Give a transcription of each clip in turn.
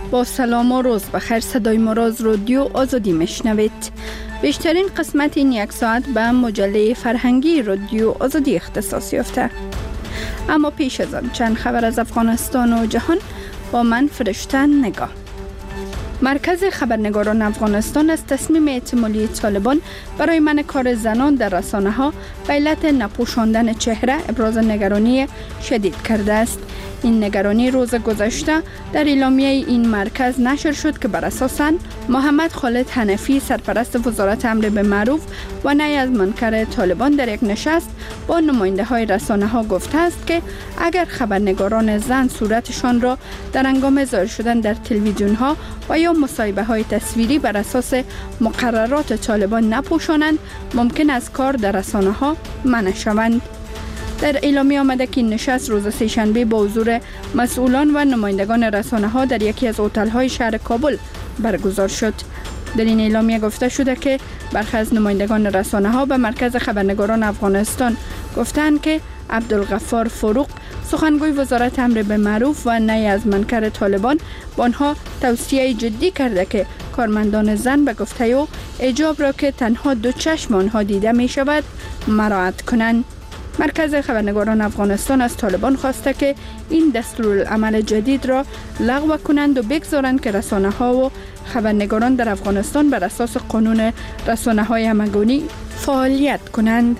با سلام و روز بخیر، صدای ما را از رادیو آزادی میشنوید. بیشترین قسمت این یک ساعت به مجله فرهنگی رادیو آزادی اختصاص یافته. اما پیش از آن چند خبر از افغانستان و جهان با من فرشته نگاه. مرکز خبرنگاران افغانستان از تصمیم احتمالی طالبان برای منع کار زنان در رسانه‌ها به علت نپوشاندن چهره ابراز نگرانی شدید کرده است. این نگرانی روز گذشته در اعلامیه این مرکز نشر شد که بر اساس محمد خالد حنفی سرپرست وزارت امر بالمعروف و نهی از منکر طالبان در یک نشست با نماینده های رسانه ها گفته است که اگر خبرنگاران زن صورتشان را در هنگام ظاهر شدن در تلویزیون ها و یا مصاحبه های تصویری بر اساس مقررات طالبان نپوشانند، ممکن است کار در رسانه ها منع شوند. در اعلامیه آمده که این نشست روز سه‌شنبه با حضور مسئولان و نمایندگان رسانه‌ها در یکی از هتل‌های شهر کابل برگزار شد. در این اعلامیه گفته شده که برخی از نمایندگان رسانه‌ها به مرکز خبرنگاران افغانستان گفتند که عبدالغفار فروغ سخنگوی وزارت امر بالمعروف و نهی از منکر طالبان به آنها توصیه جدی کرده که کارمندان زن به گفته او حجاب را که تنها دو چشم آنها دیده می شود مراعات کنند. مرکز خبرنگاران افغانستان از طالبان خواسته که این دستورالعمل جدید را لغو کنند و بگذارند که رسانه‌ها و خبرنگاران در افغانستان بر اساس قانون رسانه‌های همگانی فعالیت کنند.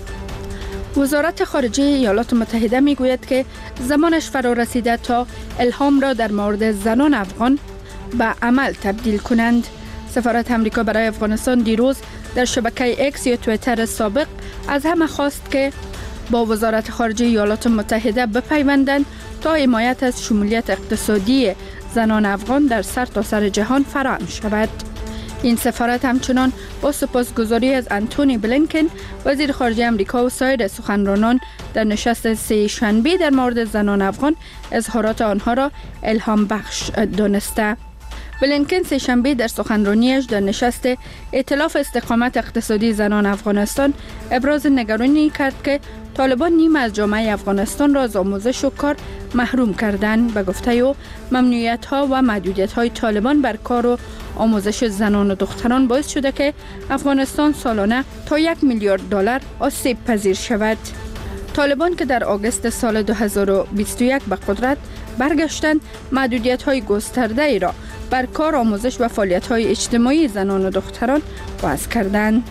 وزارت خارجه ایالات متحده میگوید که زمانش فرا رسیده تا الهام را در مورد زنان افغان به عمل تبدیل کنند. سفارت امریکا برای افغانستان دیروز در شبکه اکس یا توییتر سابق از همه خواست که با وزارت خارجه ایالات متحده بپیوندند تا حمایت از شمولیت اقتصادی زنان افغان در سرتاسر جهان فراهم شود. این سفارت همچنان با سپاسگزاری از انتونی بلینکن وزیر خارجه امریکا و سایر سخنرانان در نشست سه‌شنبه در مورد زنان افغان اظهارات آنها را الهام بخش دانسته. بلینکن سه‌شنبه در سخنرانیش در نشست ائتلاف استقامت اقتصادی زنان افغانستان ابراز نگرانی کرد که طالبان نیمه از جامعه افغانستان را از آموزش و کار محروم کردند. به گفته او ممنوعیت ها و محدودیت های طالبان بر کار و آموزش زنان و دختران باعث شده که افغانستان سالانه تا 1 میلیارد دلار آسیب پذیر شود. طالبان که در آگوست سال 2021 به قدرت برگشتند، محدودیت های گسترده ای را بر کار، آموزش و فعالیت های اجتماعی زنان و دختران وضع کردند.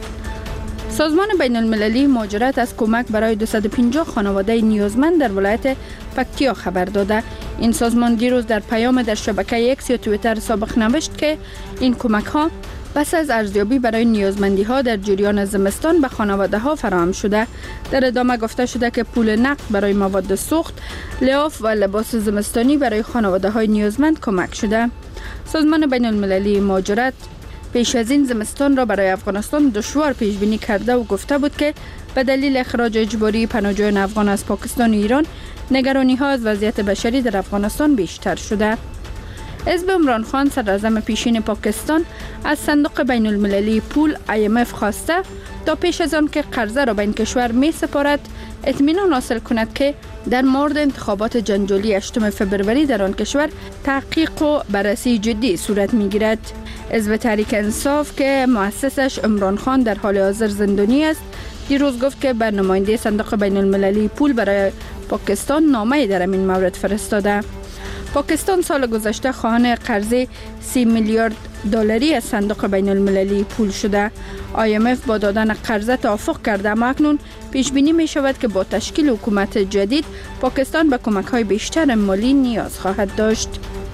سازمان بین المللی مهاجرت از کمک برای 250 خانواده نیازمند در ولایت پکتیا خبر داده. این سازمان دیروز در پیام در شبکه اکس یا توییتر سابق نوشت که این کمک ها پس از ارزیابی برای نیازمندی ها در جریان زمستان به خانواده ها فراهم شده. در ادامه گفته شده که پول نقد برای مواد سوخت، لحاف و لباس زمستانی برای خانواده های نیازمند کمک شده. سازمان بین المللی مهاجرت پیش از این زمستان را برای افغانستان دشوار پیش بینی کرده و گفته بود که به دلیل اخراج اجباری پناهجویان افغان از پاکستان و ایران، نگرانی ها از وضعیت بشری در افغانستان بیشتر شده. حزب عمران خان صدراعظم پیشین پاکستان از صندوق بین المللی پول IMF خواسته تا پیش از آن که قرضه را به این کشور می سپارد اطمینان حاصل کند که در مورد انتخابات جنجالی 8 فبروری در آن کشور تحقیق و بررسی جدی صورت می گیرد. حزب تحریک انصاف که مؤسسش عمران خان در حال حاضر زندانی است، دیروز گفت که به نماینده صندوق بین المللی پول برای پاکستان نامه‌ای در این مورد فرستاده. پاکستان سال گذشته خواهان قرض 30 میلیارد دلاری از صندوق بین المللی پول شده. IMF با دادن قرضه توافق کرده، اما اکنون پیش بینی می شود که با تشکیل حکومت جدید پاکستان به کمک های بیشتر مالی نیاز خواهد داشت.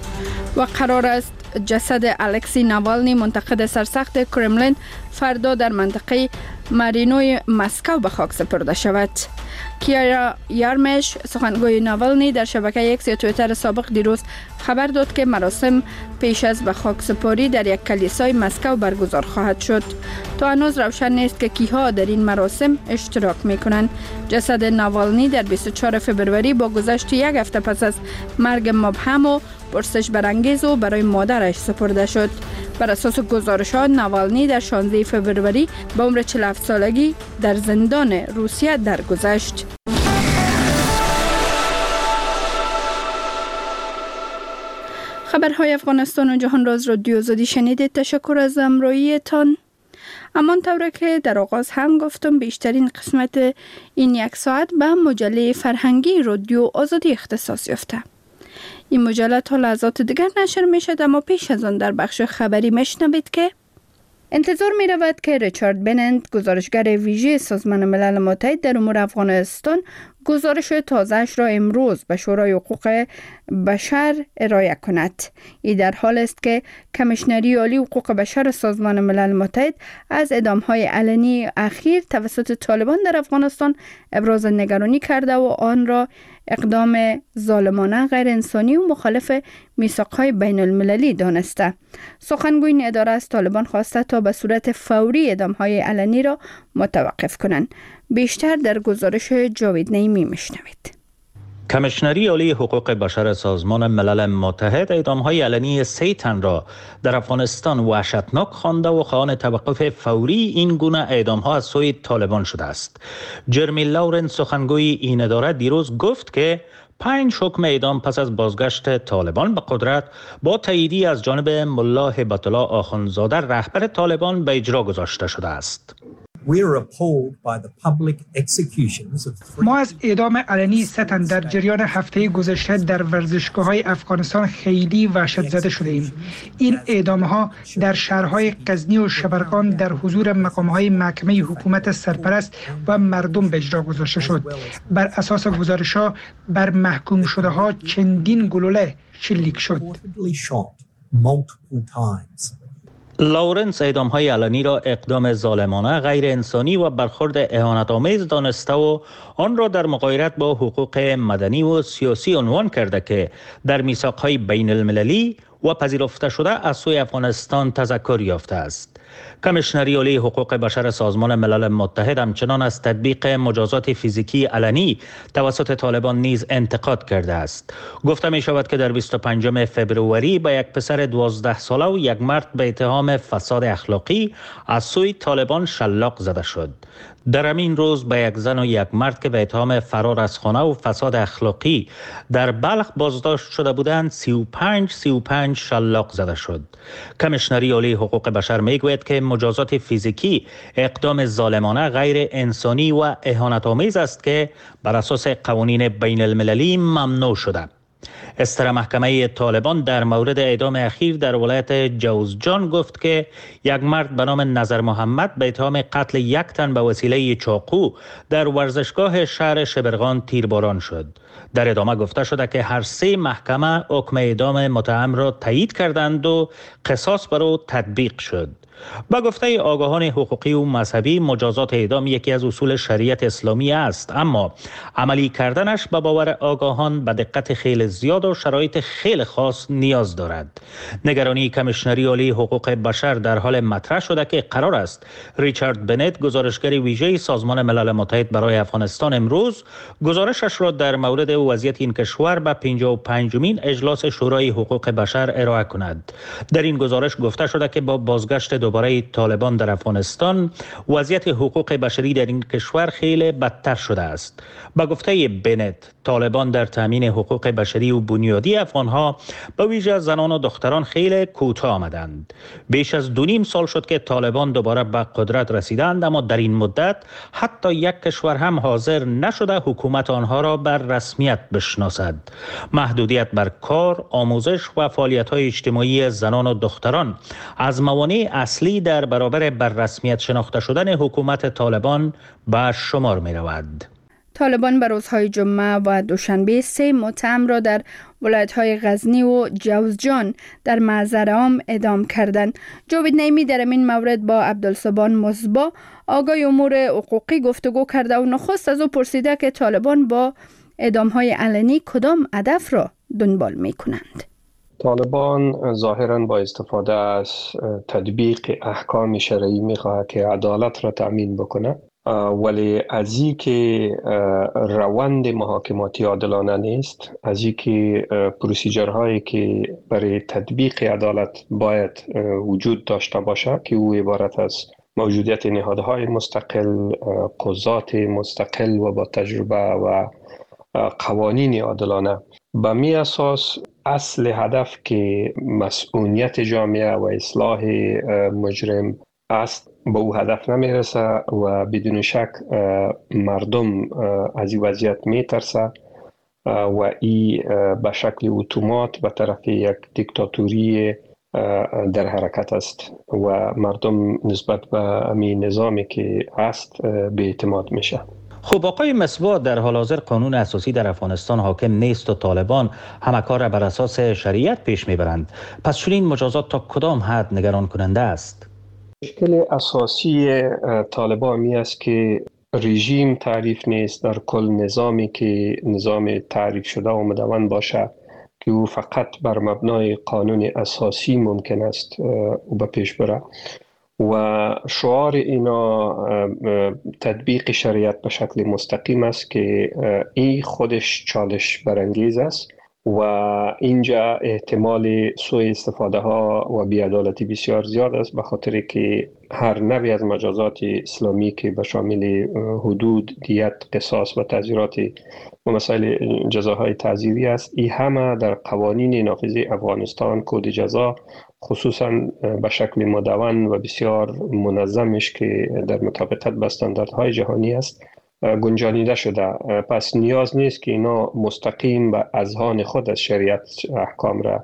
و قرار است جسد الکسی ناوالنی منتقد سرسخت کرملین فردا در منطقه مارینوی مسکو به خاک سپرده شود. کیارا یارمش سخنگوی ناوالنی در شبکه اکس یا توییتر سابق دیروز خبر داد که مراسم پیش از به خاک سپاری در یک کلیسای مسکو برگزار خواهد شد. تا هنوز روشن نیست که کیها در این مراسم اشتراک میکنند. جسد ناوالنی در 24 فبروری با گذشت یک هفته پس از مرگ مبهم و پرسش برانگیز و برای مادرش سپرده شد. بر اساس گزارشات ناوالنی در 16 فبروری به عمر 47 سالگی در زندان روسیه درگذشت. خبرهای افغانستان و جهان راز رادیو آزادی شنیدید. تشکر از همراهیتان. همان طوره که در آغاز هم گفتم بیشترین قسمت این یک ساعت به مجله فرهنگی رادیو آزادی اختصاص یافته. این مجله تا لحظات دیگر نشر می شد، اما پیش از آن در بخش خبری میشنوید که انتظار می رود که ریچارد بننت گزارشگر ویژه سازمان ملل متحد در امور افغانستان گزارش تازه‌اش را امروز به شورای حقوق بشر ارائه کند. این در حال است که کمیشنری عالی حقوق بشر سازمان ملل متحد از اعدام‌های علنی اخیر توسط طالبان در افغانستان ابراز نگرانی کرده و آن را اقدام ظالمانه، غیر انسانی و مخالف میثاق‌های بین المللی دانسته. سخنگوی این اداره از طالبان خواسته تا به صورت فوری اعدام‌های علنی را متوقف کنند. بیشتر در گزارش جاوید نعیمی میشنوید. کمیشنری عالی حقوق بشر سازمان ملل متحد اعدام‌های علنی 3 تن را در افغانستان وحشتناک خوانده و خواهان توقف فوری این گونه اعدام‌ها از سوی طالبان شده است. جرمی لورنس سخنگوی این اداره دیروز گفت که 5 حکم اعدام پس از بازگشت طالبان به قدرت با تاییدی از جانب ملا هبت الله آخوندزاده رهبر طالبان به اجرا گذاشته شده است. ما از اعدام علنی 3 تن در جریان هفته گذشته در ورزشگاه‌های افغانستان خیلی وحشت زده شده ایم. این اعدام‌ها در شهرهای غزنی و شبرغان در حضور مقام‌های محکمه حکومت سرپرست و مردم به اجرا گذاشته شد. بر اساس گزارش‌ها بر محکوم شده‌ها چندین گلوله شلیک شد. لورنس اعدام‌های علنی را اقدام ظالمانه، غیر انسانی و برخورد اهانت‌آمیز دانسته و آن را در مغایرت با حقوق مدنی و سیاسی عنوان کرده که در میثاق‌های بین المللی و پذیرفته شده از سوی افغانستان تذکر یافته است. کمیشنری عالی حقوق بشر سازمان ملل متحد همچنان از تطبیق مجازات فیزیکی علنی توسط طالبان نیز انتقاد کرده است. گفته می شود که در 25 فبروری به یک پسر 12 ساله و یک مرد به اتهام فساد اخلاقی از سوی طالبان شلاق زده شد. در همین روز به یک زن و یک مرد که به اتهام فرار از خانه و فساد اخلاقی در بلخ بازداشت شده بودند 35 شلاق زده شد. کمیشنری عالی حقوق بشر میگوید که مجازات فیزیکی اقدام ظالمانه، غیر انسانی و اهانت‌آمیز است که بر اساس قوانین بین المللی ممنوع شده. استر محکمه طالبان در مورد اعدام اخیر در ولایت جوزجان گفت که یک مرد به نام نظر محمد به اتهام قتل 1 تن به وسیله چاقو در ورزشگاه شهر شبرغان تیرباران شد. در ادامه گفته شده که هر 3 محکمه حکم اعدام متهم را تایید کردند و قصاص بر او تطبیق شد. با گفته آگاهان حقوقی و مذهبی مجازات اعدام یکی از اصول شریعت اسلامی است، اما عملی کردنش به باور آگاهان به دقت خیلی زیاد و شرایط خیلی خاص نیاز دارد. نگرانی کمیشنری عالی حقوق بشر در حال مطرح شده که قرار است ریچارد بنت گزارشگر ویژه سازمان ملل متحد برای افغانستان امروز گزارشش را در مورد وضعیت این کشور به 55مین اجلاس شورای حقوق بشر ارائه کند. در این گزارش گفته شده که با بازگشت دوباره طالبان در افغانستان وضعیت حقوق بشری در این کشور خیلی بدتر شده است. با گفته بنت طالبان در تامین حقوق بشری و بنیادی افغانها به ویژه زنان و دختران خیلی کوتاه آمدند. بیش از 2.5 سال شد که طالبان دوباره به قدرت رسیدند، اما در این مدت حتی یک کشور هم حاضر نشده حکومت آنها را بر رسمیت بشناسد. محدودیت بر کار، آموزش و فعالیت‌های اجتماعی زنان و دختران از موانع اصلی در برابر بر رسمیت شناخته شدن حکومت طالبان به شمار می رود. طالبان به روزهای جمعه و دوشنبه 3 متهم را در ولایت‌های غزنی و جوزجان در محضر عام اعدام کردند. جاوید نعیمی در این مورد با عبدالصبان مصباح آگاه امور حقوقی گفتگو کرده و نخست از او پرسیده که طالبان با اعدام‌های علنی کدام هدف را دنبال می‌کنند. طالبان ظاهراً با استفاده از تطبیق احکام شرعی می‌خواهد که عدالت را تأمین بکنه، ولی از این که روند محاکماتی عادلانه نیست، از این که پروسیجرهایی که برای تطبیق عدالت باید وجود داشته باشه که او عبارت از موجودیت نهادهای مستقل، قضات مستقل و با تجربه و قوانین عادلانه به می اساس اصل هدف که مسئولیت جامعه و اصلاح مجرم است به او هدف نمیرسه و بدون شک مردم از این وضعیت میترسه و این به شکل اتومات به طرف یک دیکتاتوری در حرکت است و مردم نسبت به همین نظامی که هست به اعتماد میشه. خب آقای مصباح، در حال حاضر قانون اساسی در افغانستان حاکم نیست و طالبان همه کار را بر اساس شریعت پیش میبرند. پس چنین مجازات تا کدام حد نگران کننده است؟ مشکل اساسی طالبان می است که رژیم تعریف نیست در کل نظامی که نظام تعریف شده و مدون باشه که او فقط بر مبنای قانون اساسی ممکن است او به پیش بره و شعار اینا تطبیق شریعت به شکل مستقیم است که این خودش چالش برانگیز است و اینجا احتمال سوء استفاده ها و بی‌عدالتی بسیار زیاد است به خاطر که هر نوعی از مجازات اسلامی که به شامل حدود، دیت، قصاص و تعزیرات و مسائل جزاهای تعزیری است، این همه در قوانین نافذ افغانستان کد جزا خصوصا به شکل مدون و بسیار منظمش که در مطابقت با استانداردهای جهانی است گنجانیده شده. پس نیاز نیست که اینا مستقیم به اذهان خود از شریعت احکام را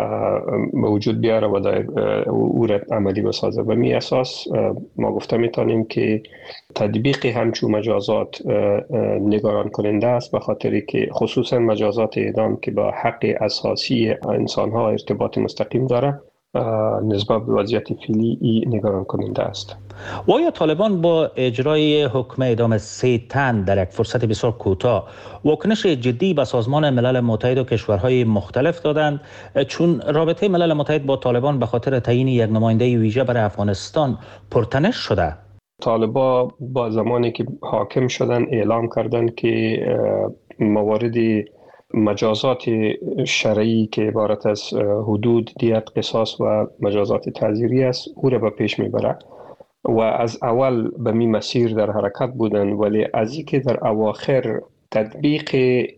به وجود بیاره و او را عملی بسازه. به می اساس ما گفته میتونیم که تطبیق همچون مجازات نگران کننده است به خاطری که خصوصا مجازات اعدام که با حق اساسی انسان ها ارتباط مستقیم داره نسبت به وضعیت فعلی نگران کننده است. و آیا طالبان با اجرای حکم اعدام 3 تن در یک فرصت بسیار کوتاه واکنش جدی به سازمان ملل متحد و کشورهای مختلف دادند، چون رابطه ملل متحد با طالبان به خاطر تعیین یک نماینده ویژه برای افغانستان پرتنش شده؟ طالبان با زمانی که حاکم شدن اعلام کردند که موارد مجازات شرعی که عبارت از حدود، دیت، قصاص و مجازات تعزیری است او را به پیش میبره و از اول به می مسیر در حرکت بودن، ولی از این که در اواخر تطبیق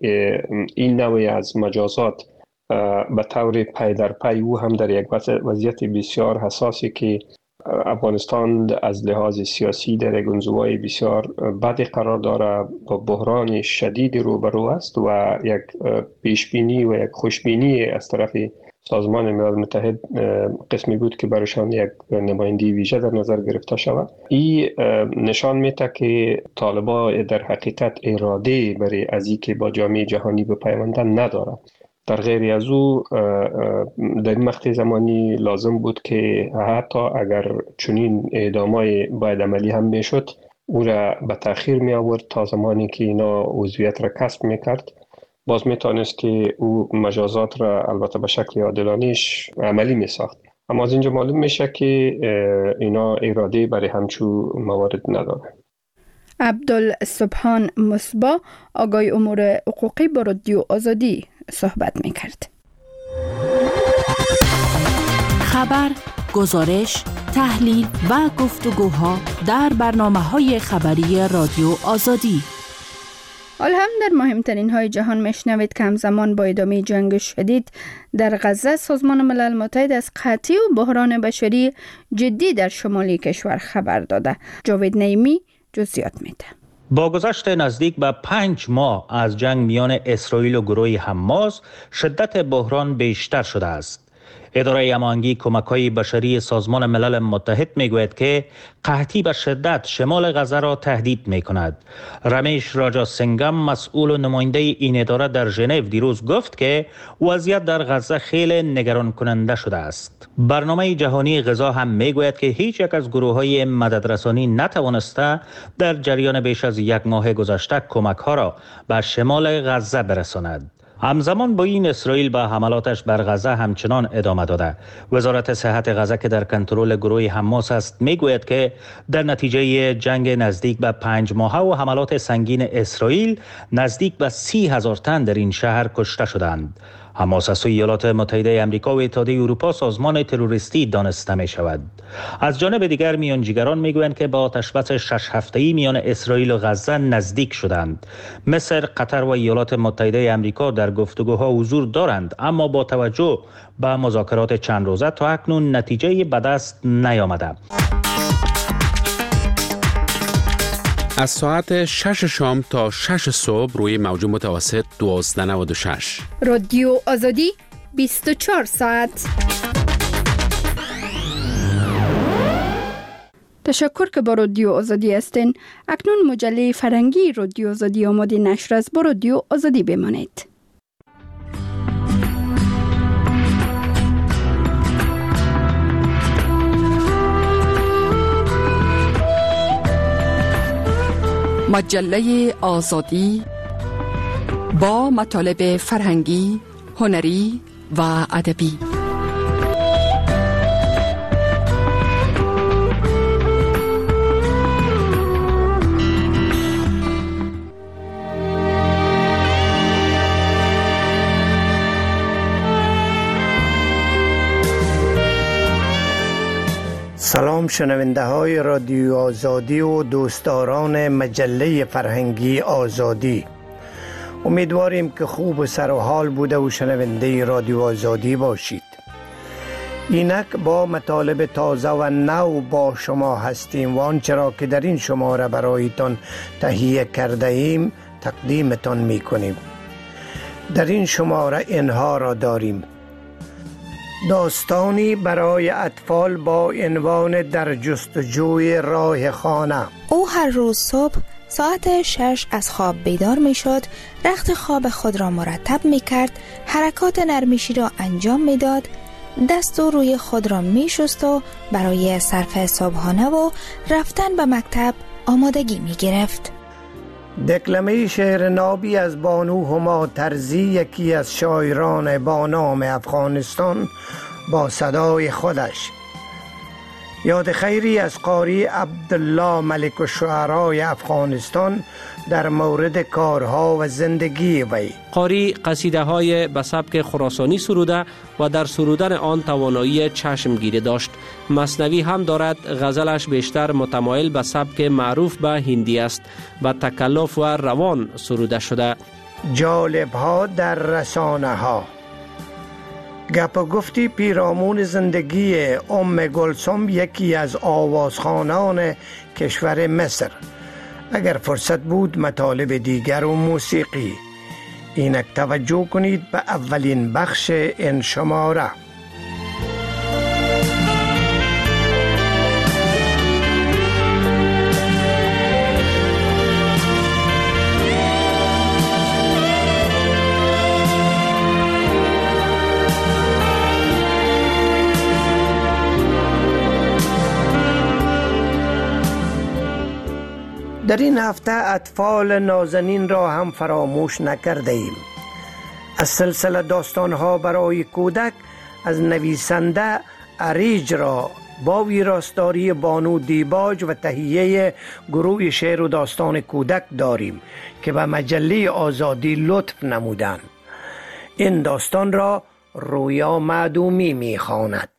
این نوع از مجازات به طور پی در پی او هم در یک وضعیت بسیار حساسی که افغانستان از لحاظ سیاسی در یک انزوای بسیار بدی قرار داره، با بحران شدید روبرو است و یک پیشبینی و یک خوشبینی از طرف سازمان ملل متحد قسمی بود که برایشان یک نمایندگی ویژه در نظر گرفته شود. این نشان میده که طالبان در حقیقت اراده برای از اینکه با جامعه جهانی بپیوندن نداره. در غیر از او در این مقطع زمانی لازم بود که حتی اگر چنین اعدامای باید عملی هم میشد او را به تأخیر می آورد تا زمانی که اینا عضویت را کسب میکرد، باز میتونست که او مجازات را البته به شکل عادلانه‌اش عملی میساخت. اما از اینجا معلوم میشه که اینا اراده برای همچون موارد نداره. عبدالسبحان مصباح، آگای امور حقوقی با رادیو آزادی صحبت میکرد. خبر، گزارش، تحلیل و گفتگوها در برنامه‌های خبری رادیو آزادی. حال هم در مهمترین های جهان میشنوید که همزمان با ادامه جنگ شدید در غزه سازمان ملل متحد از قحطی و بحران بشری جدی در شمالی کشور خبر داده. جاوید نعیمی جزئیات میده. با گذشت نزدیک به 5 ماه از جنگ میان اسرائیل و گروه حماس، شدت بحران بیشتر شده است. اداره هماهنگی کمک‌های بشری سازمان ملل متحد میگوید که قحطی به شدت شمال غزه را تهدید می‌کند. رمیش راجا سنگم، مسئول و نماینده این اداره در ژنو، دیروز گفت که وضعیت در غزه خیلی نگران کننده شده است. برنامه جهانی غذا هم میگوید که هیچ یک از گروه‌های مددرسانی نتوانسته در جریان بیش از 1 ماه گذشته کمک‌ها را به شمال غزه برساند. همزمان با این اسرائیل به حملاتش بر غزه همچنان ادامه داده. وزارت صحت غزه که در کنترل گروه حماس است میگوید که در نتیجه جنگ نزدیک به 5 ماهه و حملات سنگین اسرائیل نزدیک به 30,000 تن در این شهر کشته شدند. حماس از سوی ایالات متحده آمریکا و اتحادیه اروپا سازمان تروریستی دانسته می شود. از جانب دیگر میانجیگران میگویند که با آتشبس 6 هفته‌ای میان اسرائیل و غزه نزدیک شدند. مصر، قطر و ایالات متحده آمریکا در گفتگوها حضور دارند، اما با توجه به مذاکرات چند روزه تا اکنون نتیجه به دست نیامده. از ساعت 6 شام تا 6 صبح روی موج متوسط 1296. رادیو آزادی 24 ساعت. تشکر که با رادیو آزادی هستین. اکنون مجله فرهنگی رادیو آزادی آماده نشر است. با رادیو آزادی بمانید. مجله آزادی با مطالب فرهنگی، هنری و ادبی. سلام شنونده های رادیو آزادی و دوستداران مجله فرهنگی آزادی. امیدواریم که خوب و سر و حال بوده و شنونده رادیو آزادی باشید. اینک با مطالب تازه و نو با شما هستیم و آنچه را که در این شماره برایتان تهیه کرده ایم تقدیمتان می کنیم. در این شماره اینها را داریم: داستانی برای اطفال با عنوان در جستجوی راه خانه. او هر روز صبح ساعت 6 از خواب بیدار می شد، رخت خواب خود را مرتب می کرد، حرکات نرمیشی را انجام می داد، دست و روی خود را می شست و برای صرف صبحانه و رفتن به مکتب آمادگی می گرفت. دکلمه شعر نابی از بانو هما ترزی، یکی از شاعران با نام افغانستان، با صدای خودش. یاد خیری از قاری عبدالله ملک الشعرای افغانستان در مورد کارها و زندگی وی. قاری قصیده های به سبک خراسانی سروده و در سرودن آن توانایی چشمگیری داشت. مثنوی هم دارد. غزلش بیشتر متمایل به سبک معروف به هندی است. به تکلف و روان سروده شده. جالب ها در رسانه ها. گپ و گفتی پیرامون زندگی ام گلسم، یکی از آوازخوانان کشور مصر. اگر فرصت بود مطالب دیگر و موسیقی. اینک توجه کنید به اولین بخش این شماره. در این هفته اطفال نازنین را هم فراموش نکرده ایم. از سلسله داستانها برای کودک از نویسنده اریج را با ویراستاری بانو دیباج و تهیه گروه شعر و داستان کودک داریم که به مجله آزادی لطف نمودند. این داستان را رویا معدومی می‌خواند.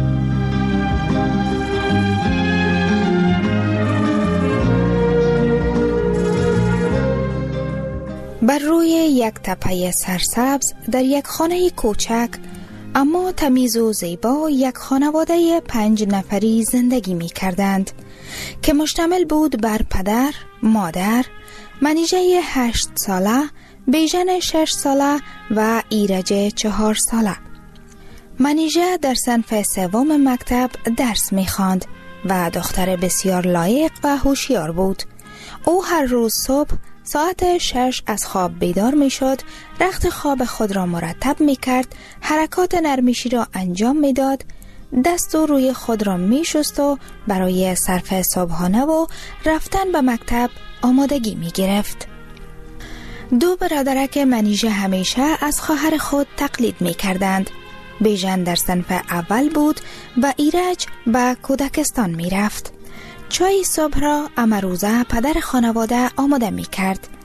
بر روی یک تپه سرسبز در یک خانه کوچک اما تمیز و زیبا یک خانواده 5 نفری زندگی می کردند که مشتمل بود بر پدر، مادر، منیژه 8 ساله، بیژن 6 ساله و ایرج 4 ساله. منیژه در صنف 3 مکتب درس می خواند و دختر بسیار لایق و هوشیار بود. او هر روز صبح ساعت 6 از خواب بیدار می شد، رخت خواب خود را مرتب می کرد، حرکات نرمیشی را انجام می داد، دست و روی خود را می شست و برای صرف صبحانه و رفتن به مکتب آمادگی می گرفت. 2 برادرک منیژه همیشه از خواهر خود تقلید می کردند. بیژن در صنف اول بود و ایرج به کودکستان می رفت. چای صبح را امروزه پدر خانواده آماده می کرد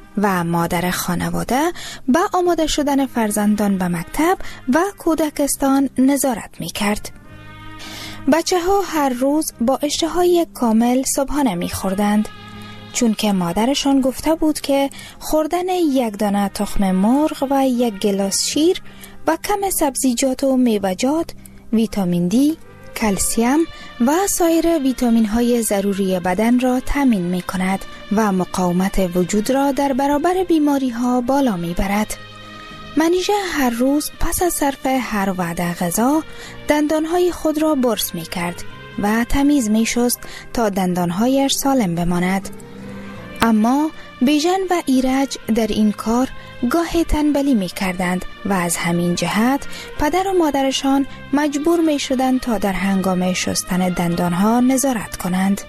و مادر خانواده به آماده شدن فرزندان به مکتب و کودکستان نظارت می کرد. بچه ها هر روز با اشتهای کامل صبحانه می خوردند، چون که مادرشان گفته بود که خوردن یک دانه تخم مرغ و یک گلاس شیر و کم سبزیجات و میوه‌جات ویتامین دی، کلسیم و سایر ویتامین های ضروری بدن را تامین می کند و مقاومت وجود را در برابر بیماری ها بالا می برد. منیژه هر روز پس از صرف هر وعده غذا دندانهای خود را برس می کرد و تمیز می شست تا دندانهایش سالم بماند. اما بیژن و ایرج در این کار گاهی تنبلی می کردند و از همین جهت پدر و مادرشان مجبور می شدند تا در هنگام شستن دندانها نظارت کنند.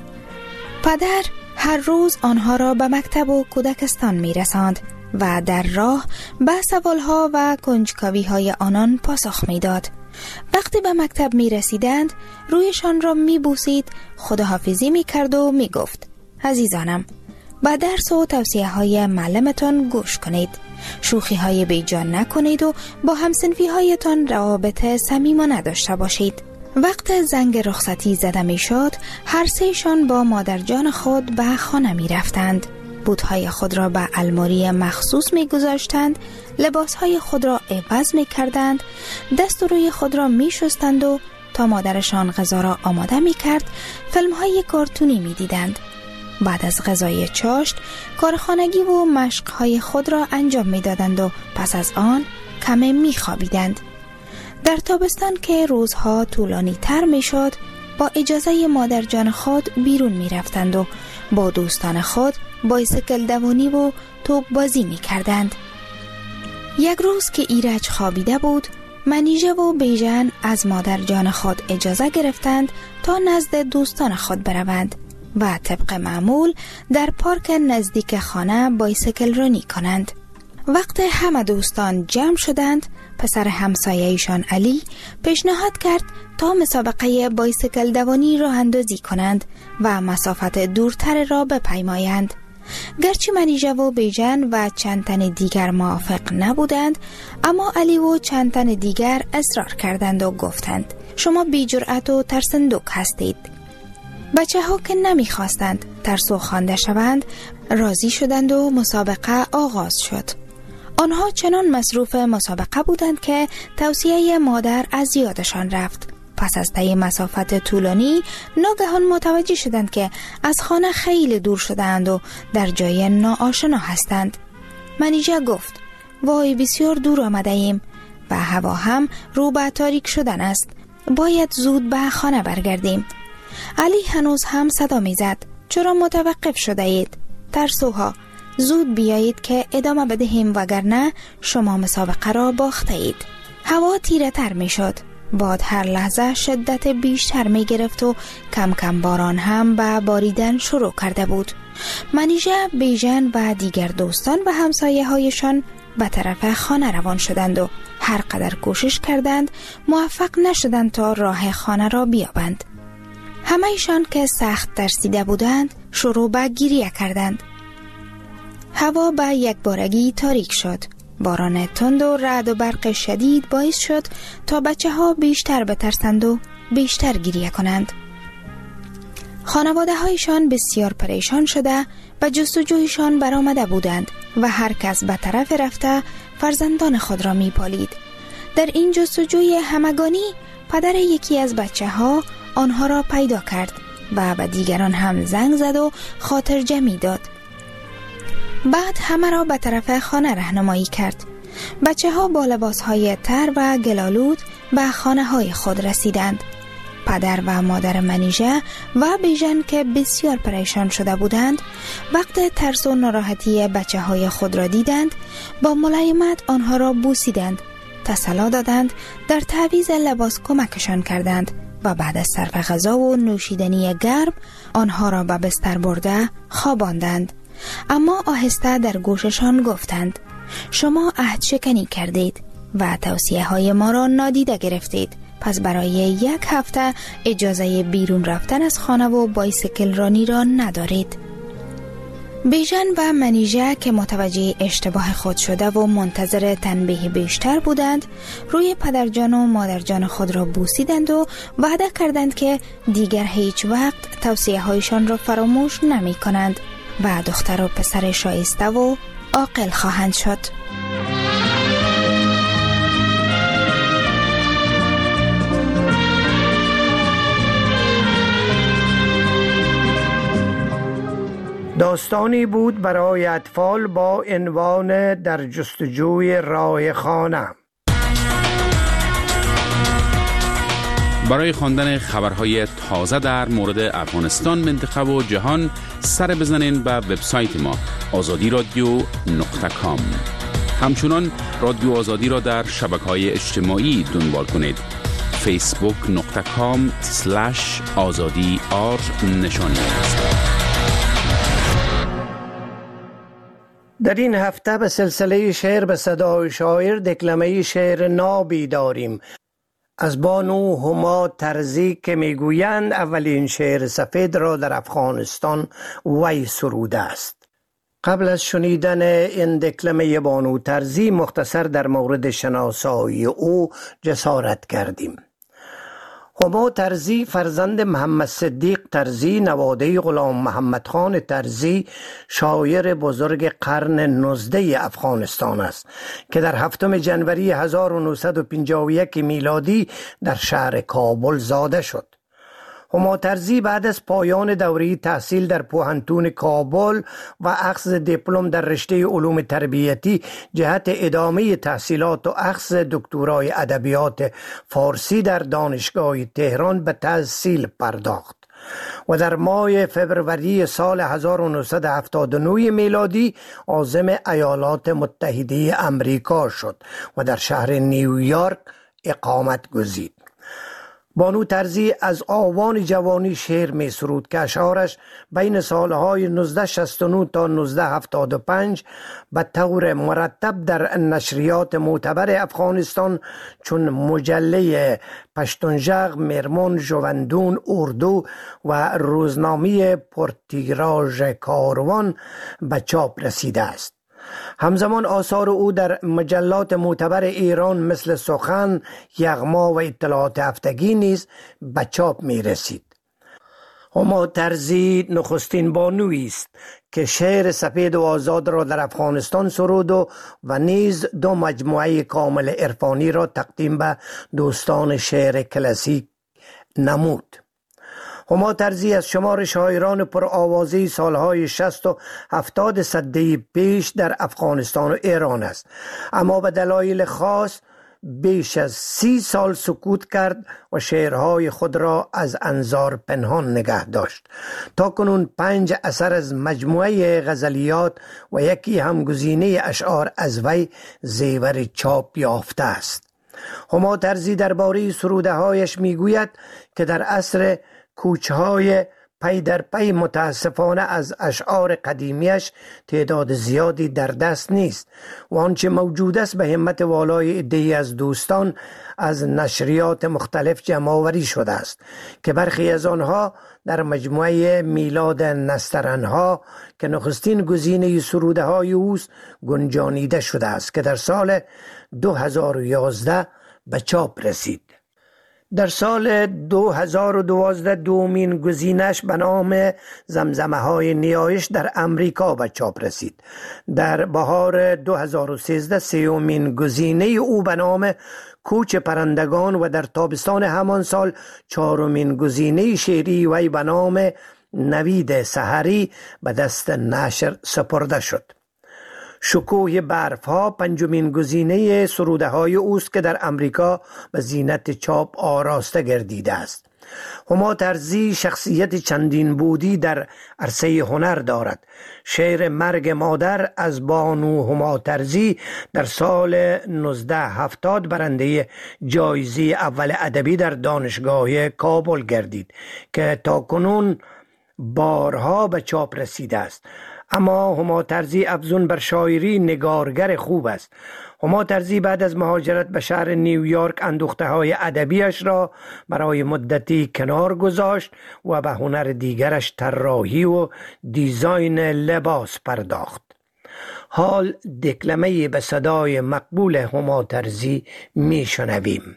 پدر هر روز آنها را به مکتب و کودکستان می رساند و در راه به سوالها و کنجکاوی‌های آنان پاسخ می داد. وقتی به مکتب می رسیدند رویشان را می بوسید، خداحافظی می کرد و می گفت: عزیزانم، با درس و توصیه های معلمتان گوش کنید، شوخی های بیجان نکنید و با همسنفی هایتان روابط صمیمانه داشته باشید. وقت زنگ رخصتی زده می شد، هر سهشان با مادر جان خود به خانه می رفتند. بوتهای خود را به الماری مخصوص می گذاشتند، لباسهای خود را عوض می کردند، دست و روی خود را می شستند و تا مادرشان غذا را آماده می کرد فیلم های کارتونی می دیدند. بعد از غذای چاشت کارخانگی و مشقهای خود را انجام می دادند و پس از آن کمی می خوابیدند. در تابستان که روزها طولانی تر می شد، با اجازه مادر جان خود بیرون می رفتند و با دوستان خود بایسکل دوانی و توپ بازی می کردند. یک روز که ایرج خوابیده بود، منیژه و بیژن از مادر جان خود اجازه گرفتند تا نزد دوستان خود بروند و طبق معمول در پارک نزدیک خانه بایسکل رانی کنند. وقت همه دوستان جمع شدند، پسر همسایه‌شان علی پیشنهاد کرد تا مسابقه بایسکل دوانی راه اندازی کنند و مسافت دورتر را بپیمایند. گرچه منیژه و بیژن و چند تن دیگر موافق نبودند، اما علی و چند تن دیگر اصرار کردند و گفتند: شما بی جرأت و ترسندوک هستید. بچه ها که نمی خواستند ترسو خوانده شوند راضی شدند و مسابقه آغاز شد. آنها چنان مصروف مسابقه بودند که توصیه مادر از یادشان رفت. پس از طی مسافت طولانی ناگهان متوجه شدند که از خانه خیلی دور شدند و در جای ناآشنا هستند. منیژه گفت: وای، بسیار دور آمده ایم و هوا هم رو به تاریک شدن است. باید زود به خانه برگردیم. علی هنوز هم صدا می زد: چرا متوقف شده اید؟ ترسوها، زود بیایید که ادامه بدهیم وگرنه شما مسابقه را باخته اید. هوا تیره تر می شد. باد هر لحظه شدت بیشتر می گرفت و کم کم باران هم به باریدن شروع کرده بود. منیژه، بیژن و دیگر دوستان و همسایه هایشان به طرف خانه روان شدند و هر قدر کوشش کردند موفق نشدند تا راه خانه را بیابند. همه ایشان که سخت ترسیده بودند شروع به گریه کردند. هوا به یک بارگی تاریک شد. باران تند و رعد و برق شدید باعث شد تا بچه ها بیشتر بترسند و بیشتر گریه کنند. خانواده هایشان بسیار پریشان شده و جستجویشان برآمده بودند و هر کس به طرف رفته فرزندان خود را می پالید. در این جستجوی همگانی پدر یکی از بچه ها آنها را پیدا کرد و به دیگران هم زنگ زد و خاطر جمعی داد. بعد همه را به طرف خانه راهنمایی کرد. بچه ها با لباس های تر و گلالود به خانه های خود رسیدند. پدر و مادر منیژه و بیژن که بسیار پریشان شده بودند، وقت ترس و ناراحتی بچه های خود را دیدند، با ملایمت آنها را بوسیدند، تسلی دادند، در تعویض لباس کمکشان کردند و بعد از صرف غذا و نوشیدنی گرم آنها را به بستر برده خواباندند. اما آهسته در گوششان گفتند: شما عهد شکنی کردید و توصیه های ما را نادیده گرفتید، پس برای 1 هفته اجازه بیرون رفتن از خانه و بایسکل رانی را ندارید. بیژن و منیژه که متوجه اشتباه خود شده و منتظر تنبیه بیشتر بودند، روی پدرجان و مادرجان خود را بوسیدند و وعده کردند که دیگر هیچ وقت توصیه هایشان را فراموش نمی کنند و دختر و پسر شایسته و عاقل خواهند شد. داستانی بود برای اطفال با عنوان در جستجوی راه خانه. برای خواندن خبرهای تازه در مورد افغانستان، منطقه و جهان سر بزنین به وبسایت ما azadiradio.com. همچنان رادیو آزادی را در شبکه‌های اجتماعی دنبال کنید. facebook.com/azadi_r نشانی است. در این هفته به سلسله شعر به صدای شاعر دکلمه شعر نابی داریم از بانو هما ترزی که میگویند اولین شعر سفید را در افغانستان وی سروده است. قبل از شنیدن این دکلمه بانو ترزی مختصر در مورد شناسایی او جسارت کردیم. هما ترزی فرزند محمد صدیق ترزی، نواده غلام محمد خان ترزی، شاعر بزرگ قرن 19 افغانستان است که در 7 جنوری 1951 میلادی در شهر کابل زاده شد. هما ترزی بعد از پایان دوره تحصیل در پوهنتون کابل و اخذ دیپلم در رشته علوم تربیتی جهت ادامه تحصیلات و اخذ دکترای ادبیات فارسی در دانشگاه تهران به تحصیل پرداخت و در ماه فوریه سال 1979 میلادی عازم ایالات متحده امریکا شد و در شهر نیویورک اقامت گزید. بانو ترزی از آوان جوانی شعر می سرود که اشعارش بین سالهای 1969 تا 1975 به طور مرتب در نشریات معتبر افغانستان چون مجله پشتونژغ، مرمون، ژوندون، اردو و روزنامه پرتیراژ کاروان به چاپ رسیده است. همزمان آثار او در مجلات معتبر ایران مثل سخن، یغما و اطلاعات هفتگی نیز به چاپ می رسید. هما ترزی نخستین بانویی است که شعر سفید و آزاد را در افغانستان سرود و نیز 2 مجموعه کامل عرفانی را تقدیم به دوستان شعر کلاسیک نمود. هما ترزی از شمار شاعران پرآوازه سالهای 60 و 70 سده پیش در افغانستان و ایران است، اما به دلایل خاص بیش از 30 سال سکوت کرد و شعرهای خود را از انظار پنهان نگه داشت. تا کنون 5 اثر از مجموعه غزلیات و یکی همگزینه اشعار از وی زیور چاپ یافته است. هما ترزی درباره سروده هایش میگوید که در عصر کوچهای پی در پی متاسفانه از اشعار قدیمیش تعداد زیادی در دست نیست و آنچه موجود است به همت والای عده‌ای از دوستان از نشریات مختلف جمع‌آوری شده است که برخی از آنها در مجموعه میلاد نسترنها که نخستین گزینه سروده های اوست گنجانیده شده است که در سال 2011 به چاپ رسید. در سال 2012 دومین گزینش به نام زمزمه های نیایش در امریکا به چاپ رسید. در بهار 2013 سومین گزینه او به نام کوچ پرندگان و در تابستان همان سال 4مین گزینه شعری وی به نام نوید سحری به دست نشر سپرده شد. شکوه برفها 5مین گزینه سروده های اوست که در امریکا به زینت چاپ آراسته گردیده است. هما ترزی شخصیت چندین بودی در عرصه هنر دارد. شعر مرگ مادر از بانو هما ترزی در سال 1970 برنده جایزه اول ادبی در دانشگاه کابل گردید که تاکنون بارها به چاپ رسیده است. اما هما طرزی افزون بر شاعری نگارگر خوب است. هما طرزی بعد از مهاجرت به شهر نیویورک اندوخته های ادبیش را برای مدتی کنار گذاشت و به هنر دیگرش طراحی و دیزاین لباس پرداخت. حال دکلمه به صدای مقبول هما طرزی می شنویم.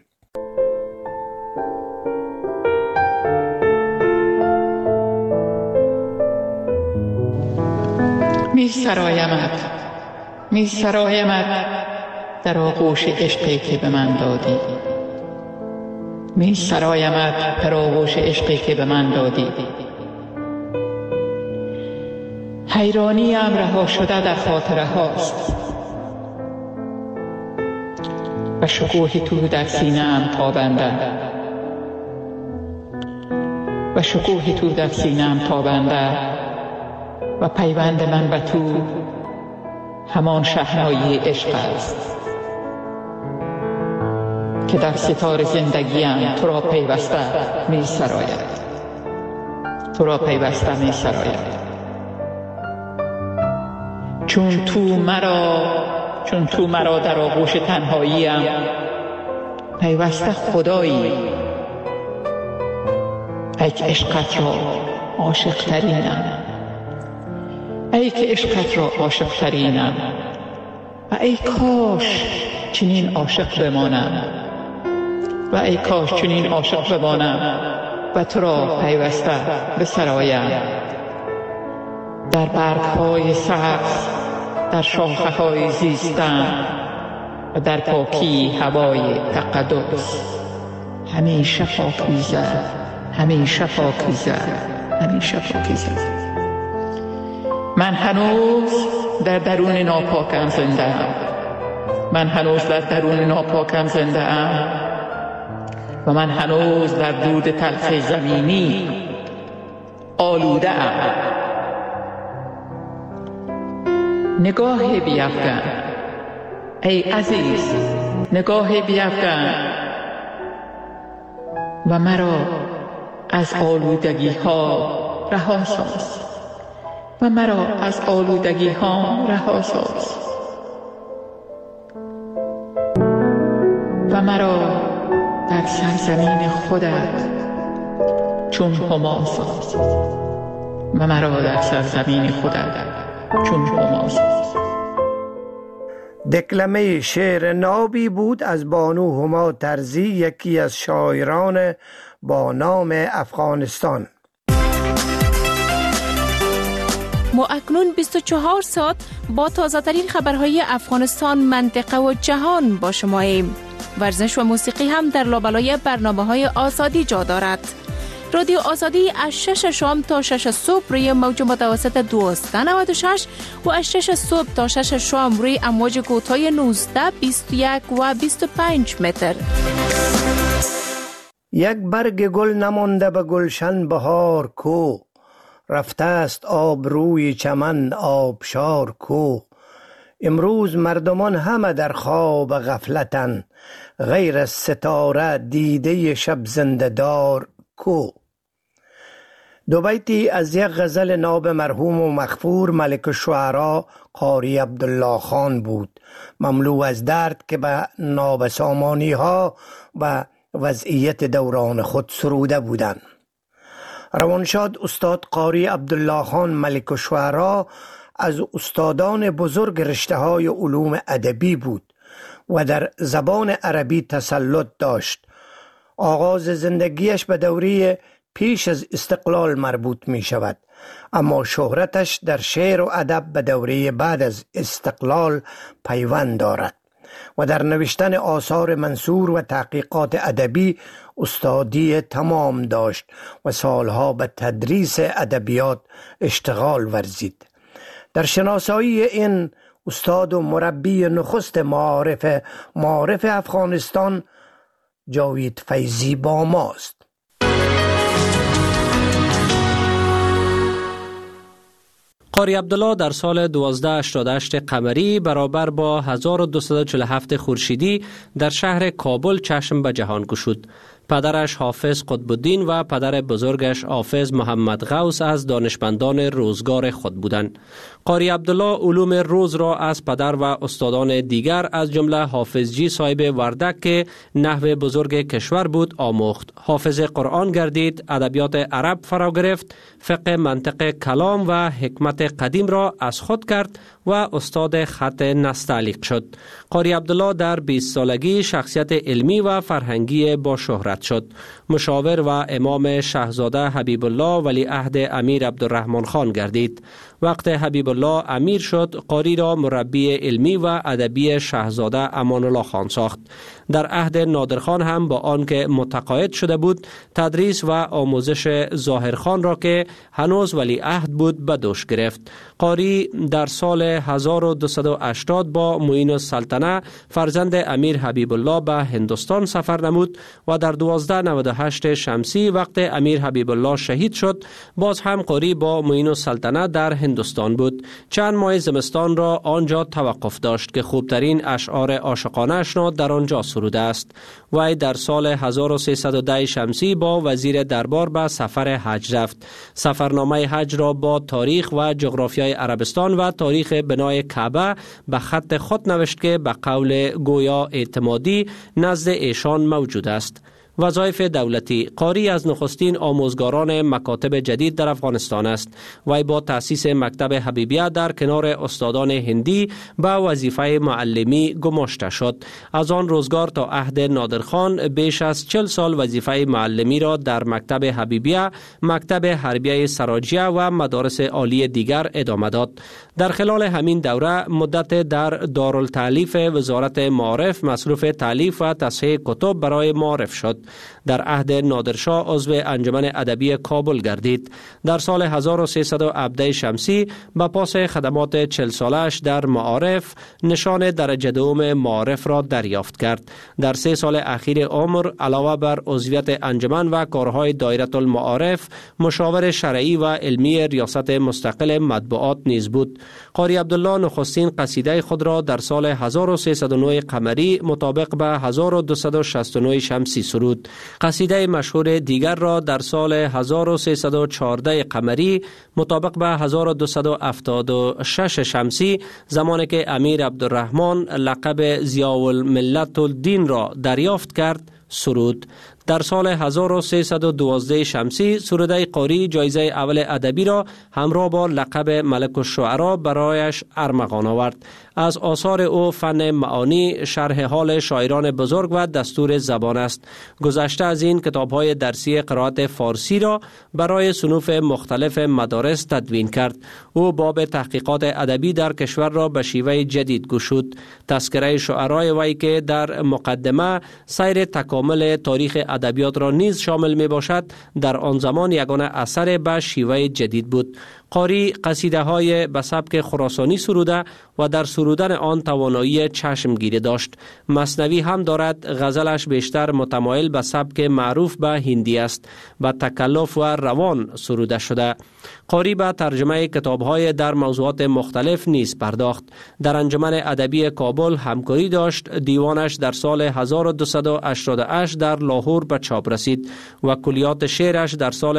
می سرایمت در آغوش عشقی که به من دادی. می سرایمت در آغوش عشقی که به من دادی. حیرانیم رها شده در خاطره هاست و شکوه تو در سینه‌ام تابنده. و شکوه تو در سینه‌ام تابنده و پیوند من به تو همان شهنایی عشق است که در ستار زندگیم تو را پیوسته می سراید. تو را پیوسته می سراید. چون تو مرا در آغوش تنهاییم پیوسته خدایی. ای که عشقت را عاشق ترینم، ای که عشقت را عاشق ترینم و ای کاش چنین عاشق بمانم. و ای کاش چنین عاشق بمانم و تو را پیوسته بسرایم. در برگ‌های سبز، در شاخه‌های زیستن و در پاکی هوای تقدس همیشه پاکیزه، همیشه پاکیزه، همیشه پاکیزه. من هنوز در درون ناپاکم زنده ام. من هنوز در درون ناپاکم زنده ام و من هنوز در دود تلخ زمینی آلوده ام. نگاه بیفکن ای عزیز، نگاه بیفکن و مرا از آلودگی ها رها ساز. و مرا از آلودگی ها رها ساز. و مرا در سرزمین خودت چون هما ساز. و مرا در سرزمین خودت چون هما ساز. دکلمه شعر نابی بود از بانو هما طرزی، یکی از شاعران با نام افغانستان. ما اکنون 24 ساعت با تازه‌ترین خبرهای افغانستان، منطقه و جهان با شماییم. ورزش و موسیقی هم در لابلای برنامه‌های آزادی جا دارد. رادیو آزادی از 6 شام تا 6 صبح روی موج متوسط 1296 و از 6 صبح تا 6 شام روی امواج کوتاه 19، 21 و 25 متر. یک برگ گل نمانده به گلشن بهار کو، رفته است آب روی چمن آبشار کو. امروز مردمان همه در خواب غفلتن، غیر از ستاره دیده شب زنده دار کو. دو بیتی از یک غزل ناب مرحوم و مغفور ملک الشعرا قاری عبدالله خان بود، مملو از درد که به نابسامانی ها و وضعیت دوران خود سروده بودند. روانشاد استاد قاری عبدالله خان ملک الشعرا از استادان بزرگ رشته های علوم ادبی بود و در زبان عربی تسلط داشت. آغاز زندگیش به دوره پیش از استقلال مربوط می شود، اما شهرتش در شعر و ادب به دوره بعد از استقلال پیوند دارد و در نوشتن آثار منثور و تحقیقات ادبی استادی تمام داشت و سالها به تدریس ادبیات اشتغال ورزید. در شناسایی این استاد و مربی نخست معارف افغانستان جاوید فیضی با ماست. قاری عبدالله در سال 1288 قمری برابر با 1247 خورشیدی در شهر کابل چشم به جهان گشود. پدرش حافظ قطب الدین و پدر بزرگش حافظ محمد غوث از دانشمندان روزگار خود بودند. قاری عبدالله علوم روز را از پدر و استادان دیگر از جمله حافظ جی صاحب وردک که نحو بزرگ کشور بود آموخت. حافظ قرآن گردید، ادبیات عرب فرا گرفت، فقه، منطق کلام و حکمت قدیم را از خود کرد و استاد خط نستعلیق شد. قاری عبدالله در 20 سالگی شخصیت علمی و فرهنگی با شهرت شد. مشاور و امام شاهزاده حبیب الله ولی عهد امیر عبدالرحمن خان گردید. وقت حبیب الله امیر شد، قاری را مربی علمی و ادبی شاهزاده امان الله خان ساخت. در عهد نادرخان هم با آنکه متقاعد شده بود، تدریس و آموزش ظاهرخان را که هنوز ولی عهد بود به دوش گرفت. قاری در سال 1280 با معین السلطنه فرزند امیر حبیب الله به هندوستان سفر نمود و در 1298 شمسی وقت امیر حبیب الله شهید شد، باز هم قاری با معین السلطنه در هندوستان بود. چند ماه زمستان را آنجا توقف داشت که خوبترین اشعار عاشقانه‌اش را در آنجا سروده است. وی در سال 1310 شمسی با وزیر دربار به سفر حج رفت. سفرنامه حج را با تاریخ و جغرافیای عربستان و تاریخ بنای کعبه به خط خود نوشت که به قول گویا اعتمادی نزد ایشان موجود است. وظایف دولتی: قاری از نخستین آموزگاران مکاتب جدید در افغانستان است. وی با تأسیس مکتب حبیبیه در کنار استادان هندی به وظیفه معلمی گماشته شد. از آن روزگار تا عهد نادرخان بیش از 40 سال وظیفه معلمی را در مکتب حبیبیه، مکتب حربیه سراجیه و مدارس عالی دیگر ادامه داد. در خلال همین دوره مدت در دارالتألیف وزارت معارف مصروف تألیف و تصحیح کتب برای معارف شد. در عهد نادرشاه عضو انجمن ادبی کابل گردید. در سال 1317 شمسی به پاس خدمات 40 سالش در معارف نشان درجه دوم معارف را دریافت کرد. در 3 سال اخیر عمر علاوه بر عضویت انجمن و کارهای دایره المعارف، مشاور شرعی و علمی ریاست مستقل مطبوعات نیز بود. قاری عبدالله نخستین قصیده خود را در سال 1309 قمری مطابق به 1269 شمسی سرود. قصیده مشهور دیگر را در سال 1314 قمری مطابق به 1276 شمسی زمانی که امیر عبدالرحمن لقب ضیاءالملت الدین را دریافت کرد سرود. در سال 1312 شمسی سروده قاری جایزه اول ادبی را همراه با لقب ملک الشعرا برایش ارمغان آورد. از آثار او فن معانی، شرح حال شاعران بزرگ و دستور زبان است. گذشته از این کتاب‌های درسی قرائت فارسی را برای صنوف مختلف مدارس تدوین کرد. او باب تحقیقات ادبی در کشور را به شیوه جدید گشود. تذکره شعرای وی که در مقدمه سیر تکامل تاریخ ادبیات را نیز شامل می باشد، در آن زمان یگانه اثر به شیوه جدید بود. قاری قصیده های به سبک خراسانی سروده و در سرودن آن توانایی چشمگیری داشت. مثنوی هم دارد. غزلش بیشتر متمایل به سبک معروف به هندی است. به تکلف و روان سروده شده. قاری به ترجمه کتاب‌های در موضوعات مختلف نیز پرداخت. در انجمن ادبی کابل همکاری داشت. دیوانش در سال 1288 در لاهور به چاپ رسید و کلیات شعرش در سال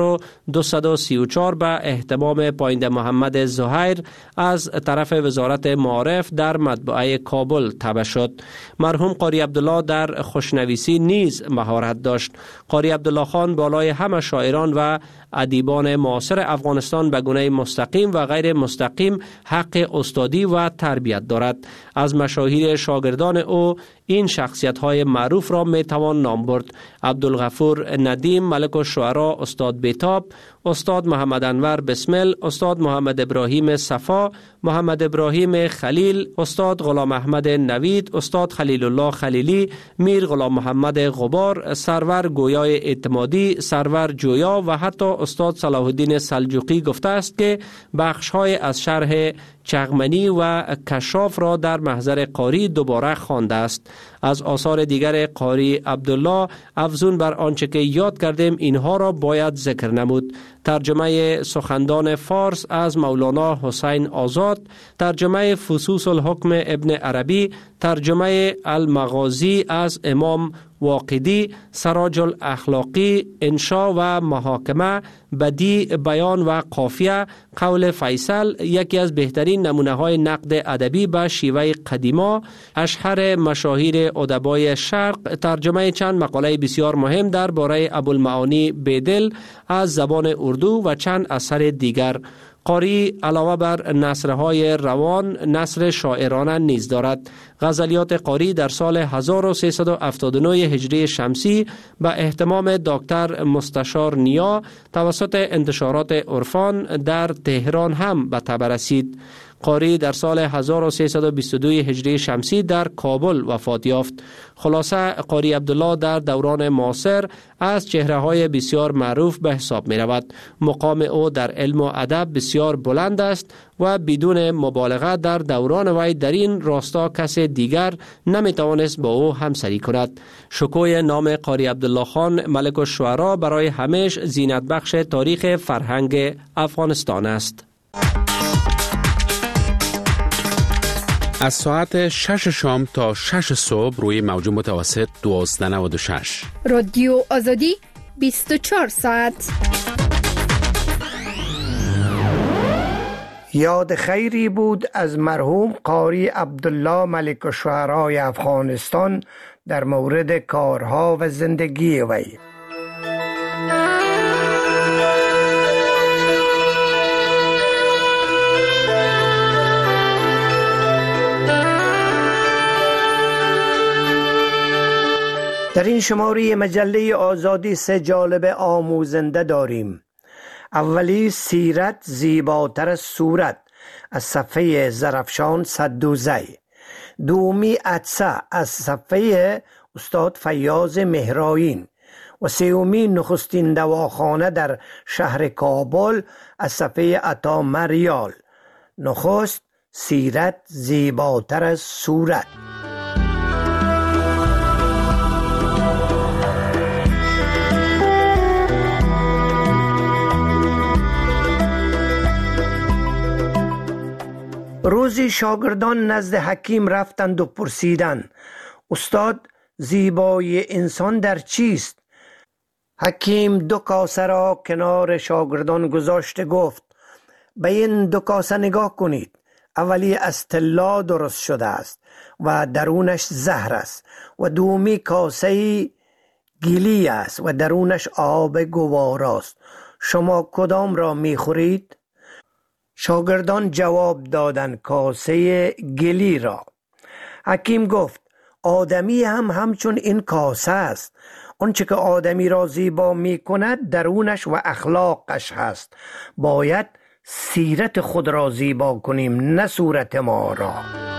1234 به اهتمام پاینده محمد زهیر از طرف وزارت معارف در مطبعه کابل طبع شد. مرحوم قاری عبدالله در خوشنویسی نیز مهارت داشت. قاری عبدالله خان بالای همه شاعران و ادیبان معاصر افغانستان به گونه مستقیم و غیر مستقیم حق استادی و تربیت دارد. از مشاهیر شاگردان او این شخصیت‌های معروف را میتوان نام برد: عبدالغفور ندیم ملک الشعرا استاد بیتاب، استاد محمد انور بسمل، استاد محمد ابراهیم صفا، محمد ابراهیم خلیل، استاد غلام احمد نوید، استاد خلیل الله خلیلی، میر غلام محمد غبار، سرور گویای اعتمادی، سرور جویا و حتی استاد صلاح الدین سلجوقی گفته است که بخش‌های از شرح چغمنی و کشاف را در محضر قاری دوباره خوانده است. از آثار دیگر قاری عبدالله افزون بر آنچه که یاد کردیم اینها را باید ذکر نمود: ترجمه سخندان فارس از مولانا حسین آزاد، ترجمه فصوص الحکم ابن عربی، ترجمه المغازی از امام واقعی، سراج الاخلاقی، انشا و محاکمه، بدیع، بیان و قافیه، قول فیصل یکی از بهترین نمونه های نقد ادبی به شیوه قدیما، اشهر مشاهیر ادبای شرق، ترجمه چند مقاله بسیار مهم درباره ابوالمعانی بیدل از زبان اردو و چند اثر دیگر. قاری علاوه بر نثرهای روان، نثر شاعرانه نیز دارد. غزلیات قاری در سال 1379 هجری شمسی به اهتمام دکتر مستشار نیا توسط انتشارات عرفان در تهران هم به تبع رسید. قاری در سال 1322 هجری شمسی در کابل وفات یافت. خلاصه قاری عبدالله در دوران معاصر از چهره‌های بسیار معروف به حساب می رود. مقام او در علم و ادب بسیار بلند است و بدون مبالغه در دوران وی در این راستا کسی دیگر نمی توانست با او همسری کند. شکوه نام قاری عبدالله خان ملک الشعرا برای همیشه زینت بخش تاریخ فرهنگ افغانستان است. از ساعت 6 شام تا 6 صبح روی موج متوسط 1296 رادیو آزادی 24 ساعت. یاد خیری بود از مرحوم قاری عبدالله ملک الشعرای افغانستان در مورد کارها و زندگی وی. در این شماره مجله آزادی 3 جالب آموزنده داریم. اولی سیرت زیباتر از صورت از صفحه زرفشان صدوزی. دومی عطسه از صفحه استاد فیاض مهرائین و سومی نخستین دواخانه در شهر کابل از صفحه عطا مریال. نخست سیرت زیباتر از صورت. روزی شاگردان نزد حکیم رفتند و پرسیدند استاد زیبایی انسان در چیست؟ حکیم 2 کاسه را کنار شاگردان گذاشته گفت به این 2 کاسه نگاه کنید. اولی از طلا درست شده است و درونش زهر است و دومی کاسه گلی است و درونش آب گوارا است. شما کدام را میخورید؟ شاگردان جواب دادند کاسه گلی را. حکیم گفت آدمی هم همچون این کاسه است. آنچه که آدمی را زیبا می کند درونش و اخلاقش هست. باید سیرت خود را زیبا کنیم نه صورت ما را.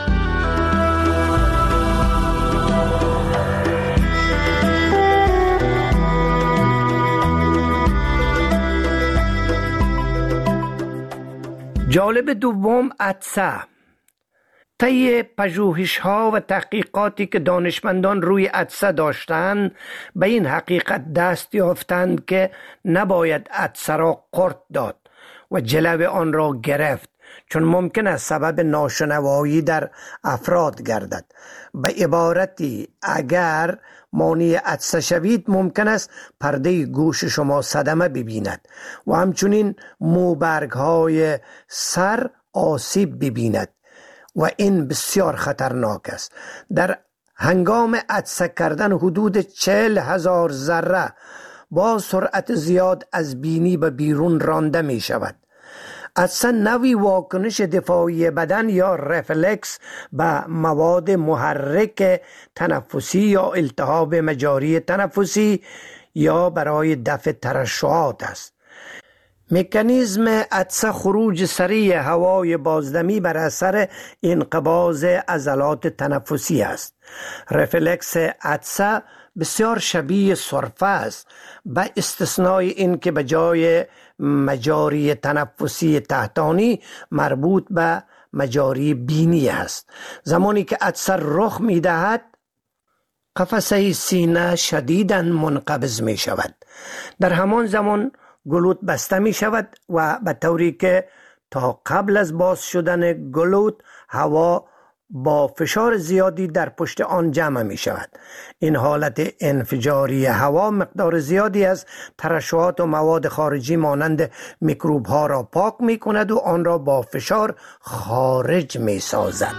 جالب دوم عطسه. طی پژوهش‌ها و تحقیقاتی که دانشمندان روی عطسه داشتند به این حقیقت دست یافتند که نباید عطسه را قرت داد و جلو آن را گرفت چون ممکن است سبب ناشنوایی در افراد گردد. به عبارتی اگر مانع عطسه شوید ممکن است پرده گوش شما صدمه ببیند و همچنین موبرگ‌های سر آسیب ببیند و این بسیار خطرناک است. در هنگام عطسه کردن حدود 40,000 ذره با سرعت زیاد از بینی به بیرون رانده می شود. عطسه نوعی واکنش دفاعی بدن یا رفلکس به مواد محرک تنفسی یا التهاب مجاری تنفسی یا برای دفع ترشحات است. مکانیزم عطسه خروج سریع هوای بازدمی بر اثر انقباض عضلات تنفسی است. رفلکس عطسه بسیار شبیه سرفه است به استثنای این که به جای مجاری تنفسی تحتانی مربوط به مجاری بینی است. زمانی که عطسه رخ می دهد قفسه سینه شدیداً منقبض می شود. در همان زمان گلوت بسته می شود و به طوری که تا قبل از باز شدن گلوت هوا با فشار زیادی در پشت آن جمع می شود. این حالت انفجاری هوا مقدار زیادی از ترشحات و مواد خارجی مانند میکروب ها را پاک می کند و آن را با فشار خارج می سازد.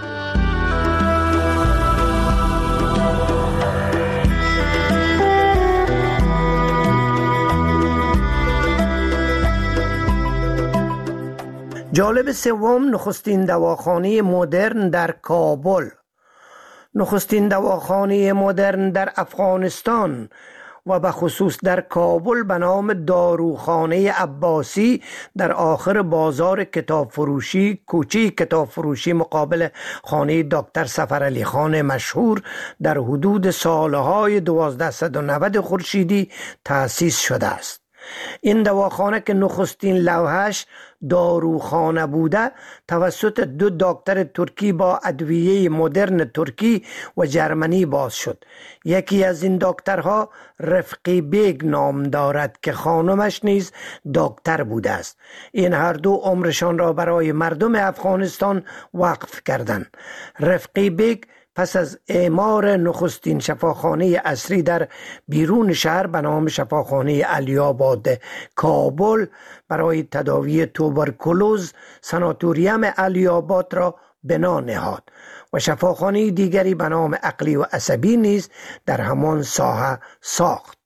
جالب سوم، نخستین دواخانه مدرن در کابل. نخستین دواخانه مدرن در افغانستان و به خصوص در کابل به نام داروخانه عباسی در آخر بازار کتاب فروشی، کوچه کتاب فروشی مقابل خانه دکتر سفرعلی خان مشهور در حدود سالهای 1290 خورشیدی تأسیس شده است. این دواخانه که نخستین لوحش داروخانه بوده توسط 2 دکتر ترکی با ادویه مدرن ترکی و جرمنی باز شد. یکی از این دکترها رفقی بیگ نام دارد که خانمش نیز دکتر بوده است. این هر دو عمرشان را برای مردم افغانستان وقف کردند. رفقی بیگ پس از اعمار نخستین شفاخانه عصری در بیرون شهر به نام شفاخانه علی آباد کابل برای تداوی توبرکولوز ساناتوریوم علی آباد را بنا نهاد و شفاخانه دیگری به نام عقلی و عصبی نیز در همان ساحه ساخت.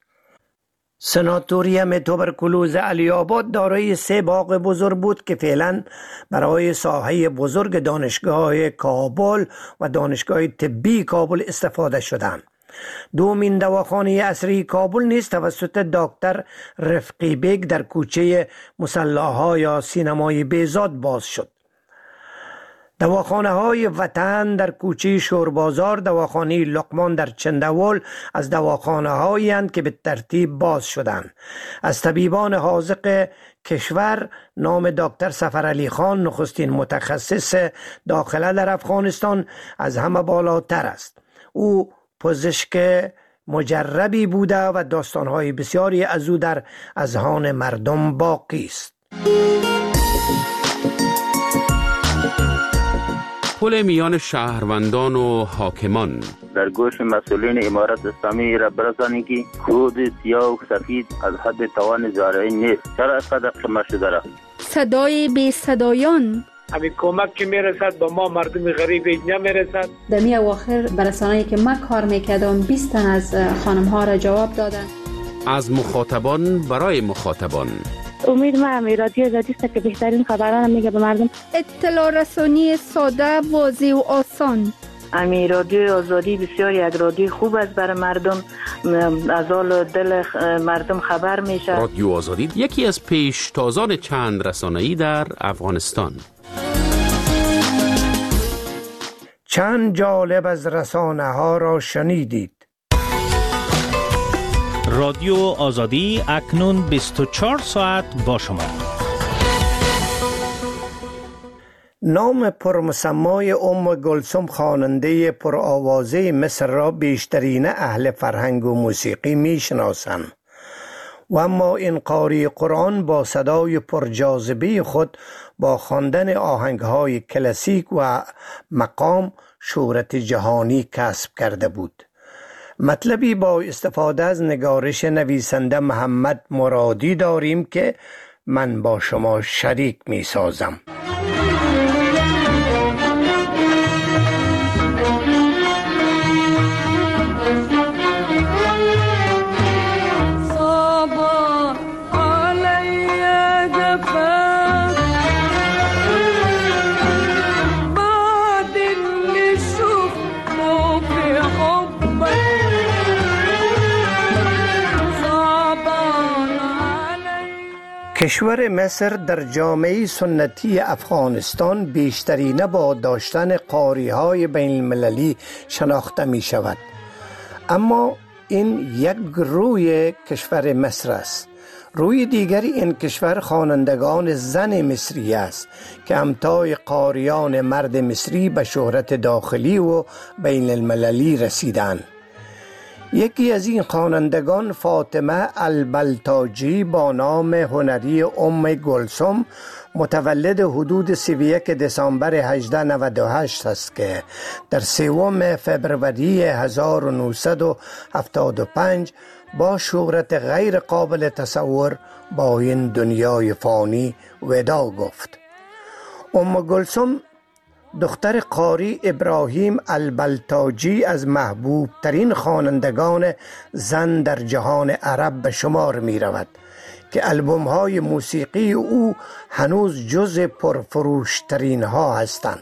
ساناتوریوم توبرکولوز علی آباد دارای 3 باغ بزرگ بود که فعلا برای ساحه بزرگ دانشگاه کابل و دانشگاه طبی کابل استفاده شدند. دومین دواخانه عصری کابل نیز توسط دکتر رفقی بیگ در کوچه مصلاها یا سینمای بیزاد باز شد. دواخانه های وطن در کوچه شوربازار، دواخانه لقمان در چندول از دواخانه هایی هستند که به ترتیب باز شدند. از طبیبان حاذق کشور نام دکتر سفرعلی خان نخستین متخصص داخله در افغانستان از همه بالاتر است. او پزشک مجربی بوده و داستانهای بسیاری از او در اذهان مردم باقی است. پل میان شهروندان و حاکمان. در گوش مسئولین امارت اسلامی را برسانید که کود سیاه و سفید از حد توان زارعین نیست. چرا اینقدر کم شده را؟ صدای بی صدایان. همین کمک که میرسد با ما مردم غریب نمیرسد. در می اواخر برسانه‌ای که ما کار میکردم 20 تن از خانم ها را جواب دادن. از مخاطبان برای مخاطبان. امید ما رادیو آزادی است که بهترین خبران میگه به مردم. اطلاع رسانی ساده، واضح و آسان. رادیو آزادی بسیار یک رادیو خوب است برای مردم، از حال دل مردم خبر میشه. رادیو آزادی یکی از پیشتازان چند رسانه‌ای در افغانستان. چند جالب از رسانه ها را شنیدید. رادیو آزادی اکنون 24 ساعت با شما. نام پرمسمای گلثوم خواننده پرآوازه مصر را بیشترین اهل فرهنگ و موسیقی میشناسند و اما این قاری قرآن با صدای پرجاذبه خود با خواندن آهنگهای کلاسیک و مقام شهرت جهانی کسب کرده بود. مطلبی با استفاده از نگارش نویسنده محمد مرادی داریم که من با شما شریک می سازم. کشور مصر در جامعه سنتی افغانستان بیشترینه با داشتن قاری‌های بین المللی شناخته می شود. اما این یک روی کشور مصر است. روی دیگری این کشور خوانندگان زن مصری است که همتای قاریان مرد مصری به شهرت داخلی و بین المللی رسیدند. یکی از این خوانندگان فاطمه البلتاجی با نام هنری گلثوم متولد حدود 31 دسامبر 1898 است که در 3 فوریه 1975 با شهرت غیر قابل تصور با این دنیای فانی وداع گفت. کلثوم دختر قاری ابراهیم البلتاجی از محبوب ترین خوانندگان زن در جهان عرب به شمار می رود که البوم های موسیقی او هنوز جز پرفروش ترین ها هستند.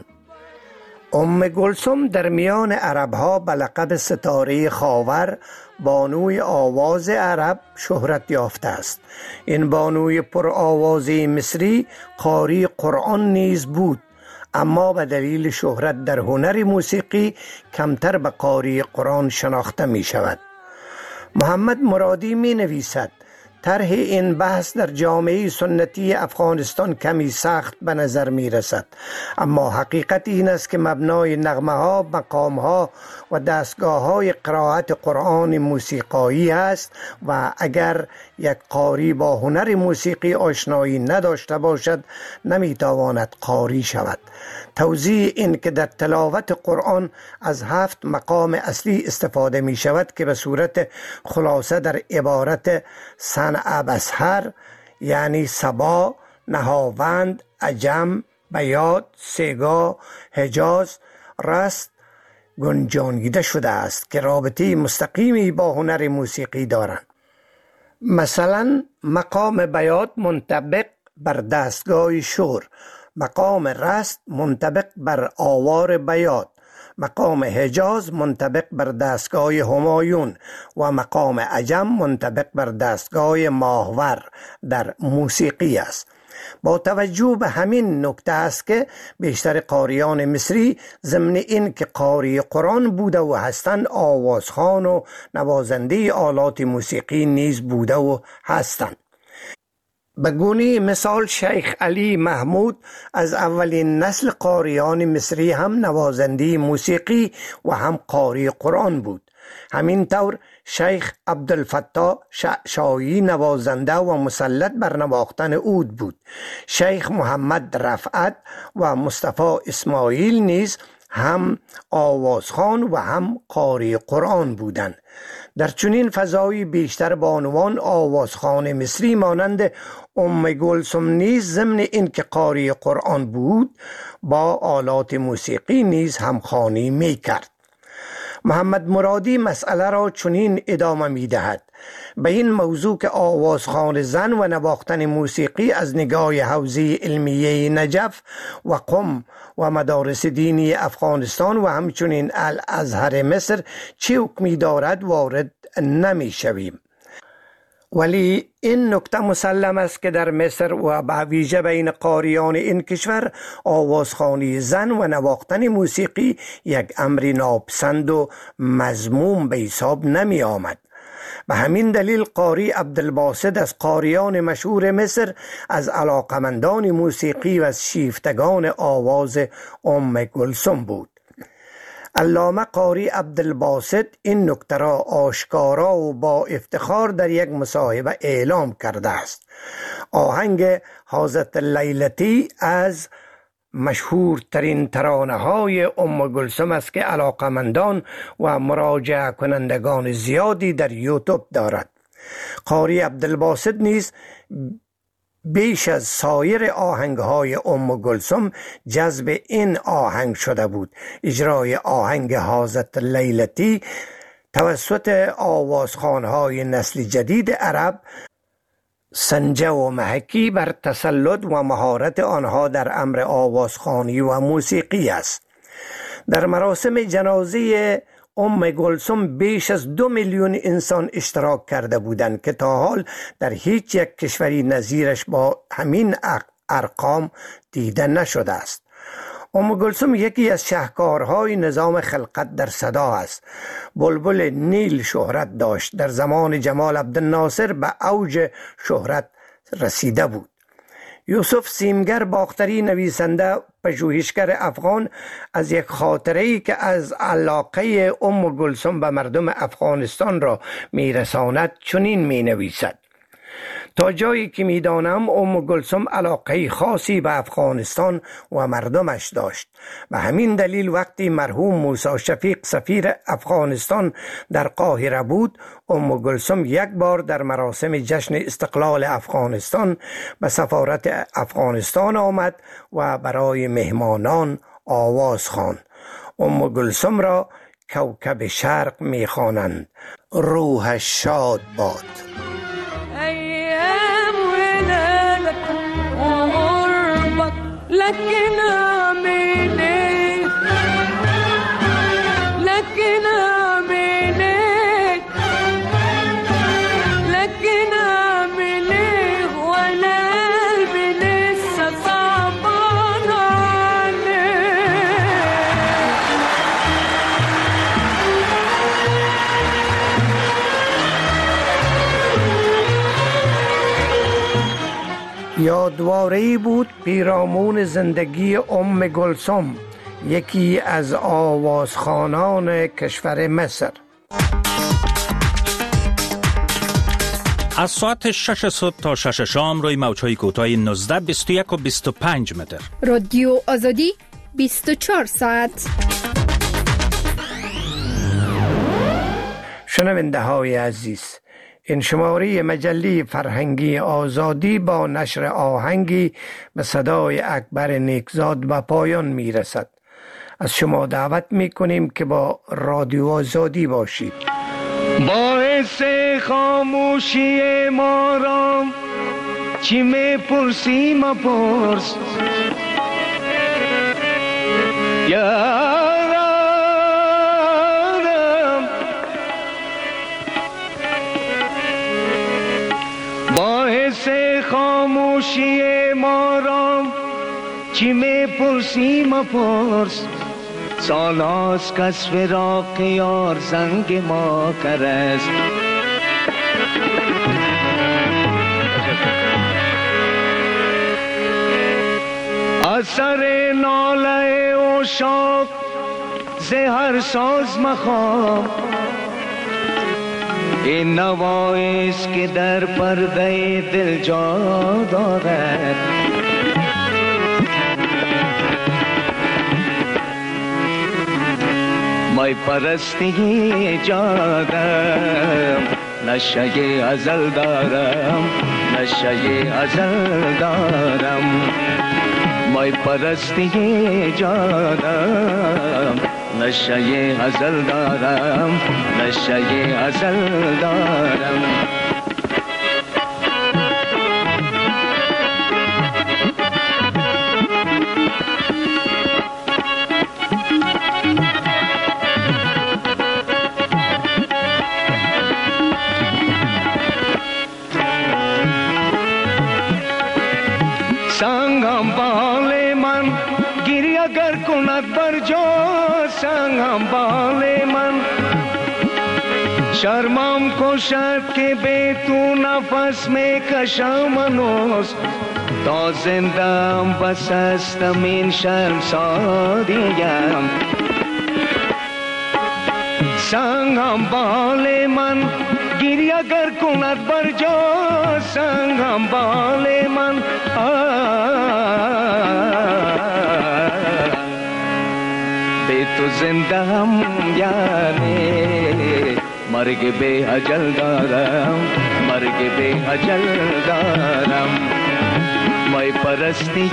کلثوم در میان عرب ها به لقب ستاره خاور بانوی آواز عرب شهرت یافته است. این بانوی پر آوازه مصری قاری قرآن نیز بود، اما به دلیل شهرت در هنر موسیقی کمتر به قاری قرآن شناخته می شود. محمد مرادی می نویسد: طرح این بحث در جامعه سنتی افغانستان کمی سخت به نظر می رسد، اما حقیقت این است که مبنای نغمه ها، مقام ها و دستگاه های قرائت قرآن موسیقایی است و اگر یک قاری با هنر موسیقی آشنایی نداشته باشد نمی تواند قاری شود. توضیح این که در تلاوت قرآن از 7 مقام اصلی استفاده می شود که به صورت خلاصه در عبارت صنع بسحر یعنی سبا، نهاوند، عجم، بیات، سیگا، حجاز، رست گنجانیده شده است که رابطه مستقیمی با هنر موسیقی دارند. مثلا مقام بیات منطبق بر دستگاه شور، مقام رست منطبق بر آوار بیات، مقام حجاز منطبق بر دستگاه همایون و مقام عجم منطبق بر دستگاه ماهور در موسیقی است. با توجه به همین نکته است که بیشتر قاریان مصری ضمن این که قاری قرآن بوده و هستند آوازخوان و نوازنده آلات موسیقی نیز بوده و هستند. به گونه مثال شیخ علی محمود از اولین نسل قاریان مصری هم نوازنده موسیقی و هم قاری قرآن بود. همین طور شیخ عبدالفتاح شعشایی نوازنده و مسلط بر نواختن عود بود. شیخ محمد رفعت و مصطفی اسماعیل نیز هم آوازخوان و هم قاری قرآن بودند. در چنین فضایی بیشتر بانوان آوازخوان مصری مانند کلثوم نیز ضمن این که قاری قرآن بود با آلات موسیقی نیز همخوانی می کرد. محمد مرادی مسئله را چنین ادامه می دهد: به این موضوع که آوازخوان زن و نواختن موسیقی از نگاه حوزه علمیه نجف و قم و مدارس دینی افغانستان و همچنین الازهر مصر چه حکمی دارد وارد نمی شویم. ولی این نکته مسلم است که در مصر و به ویژه بین قاریان این کشور آوازخوانی زن و نواختن موسیقی یک امر ناپسند و مذموم به حساب نمی آمد. به همین دلیل قاری عبدالباسط از قاریان مشهور مصر از علاقمندان موسیقی و از شیفتگان آواز کلثوم بود. علامه قاری عبدالباسط این نکته را آشکارا و با افتخار در یک مصاحبه اعلام کرده است. آهنگ حاضت لیلتی از مشهورترین ترانه های کلثوم است که علاقمندان و مراجعه کنندگان زیادی در یوتیوب دارد. قاری عبدالباسط نیز بیش از سایر آهنگ‌های کلثوم جذب این آهنگ شده بود. اجرای آهنگ حاضت لیلتی توسط آوازخوان‌های نسل جدید عرب سنجه و محکی بر تسلط و مهارت آنها در امر آوازخوانی و موسیقی است. در مراسم جنازه کلثوم بیش از 2 میلیون انسان اشتراک کرده بودند که تا حال در هیچ یک کشوری نظیرش با همین ارقام دیده نشده است. کلثوم یکی از شاهکارهای نظام خلقت در صدا است. بلبل نیل شهرت داشت. در زمان جمال عبدالناصر به اوج شهرت رسیده بود. یوسف سیمگر باختری نویسنده پژوهشگر افغان از یک خاطره‌ای که از علاقه کلثوم به مردم افغانستان را میرساند چنین می نویسد: تا جایی که میدانم گلسم علاقه خاصی به افغانستان و مردمش داشت. به همین دلیل وقتی مرحوم موسی شفیق سفیر افغانستان در قاهره بود، گلسم یک بار در مراسم جشن استقلال افغانستان به سفارت افغانستان آمد و برای مهمانان آواز خواند. گلسم را کوکب شرق می‌خوانند. روحش شاد باد. لكن أعمل إيه لكن أعمل إيه لكن أعمل إيه وأنا قلبي لسه صعبان عليه. یادواره‌ای بود پیرامون زندگی گلسم، یکی از آوازخوانان کشور مصر. از ساعت 6 صبح تا 6 شام روی موج‌های کوتاه 19، 21 و 25 متر. رادیو آزادی 24 ساعت. شنونده های عزیز، این شماره مجله فرهنگی آزادی با نشر آهنگی به صدای اکبر نیکزاد به پایان می رسد. از شما دعوت می کنیم که با رادیو آزادی باشید. باعث خاموشی ما را چی می پرسی مپرس، یارم باعث خاموشی ما را چی می پرسی مپرس، سال هاست که از فراق یار زنگ ما کرست. اثر ناله عشاق زهر ساز مخواب، این نوایست که در پرده دل جا دارد. مای پرستی جادم، نشه ازل دارم، نشه ازل دارم. مای پرستی جادم، نشه ازل دارم، نشه ازل دارم. سنگم بال من گیری اگر کند بر جا، سنگم بال من شرمم کشد که به تو نفس می کشم هنوز. تا زندم بس هستم این شرم سادیم. سنگم بال من گیری اگر کند بر جا، سنگم بال من به تو زنده هم یعنی مرگ به اجل دارم، مرگ به اجل دارم. مای پرستی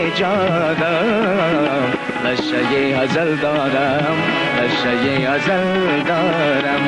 جادم، نشه ازل دارم، نشه ازل دارم.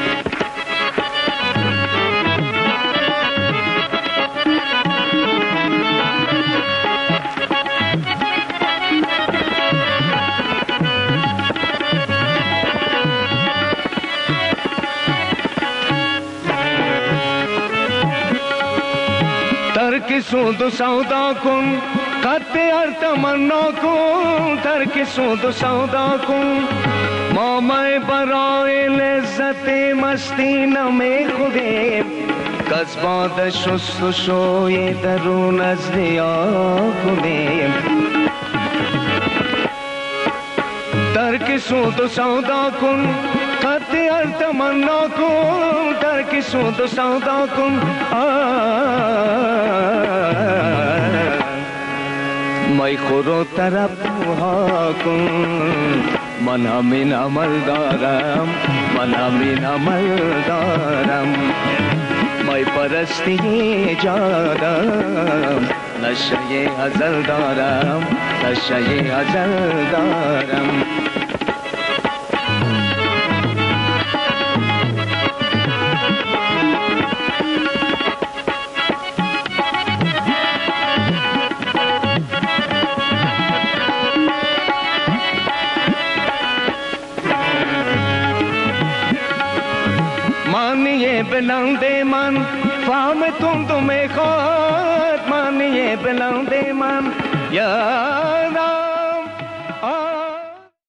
ترک سود و سودا کن، قطع هر تمنا کن. ترک سود و سودا کن، ما میں برای لذت مستی نمی خودیم. کس باد شست و شوی درون از ریا کنیم. ترک سود و سودا کن، خط هر تمنا کن ترک سود و سودا کن می خور و طرب ها کن من همین عمل دارم من همین عمل دارم می پرستی جادم نشه ازل دارم نشه ازل دارم مانیه بلند من فهم تند میخواد مانیه بلند من یا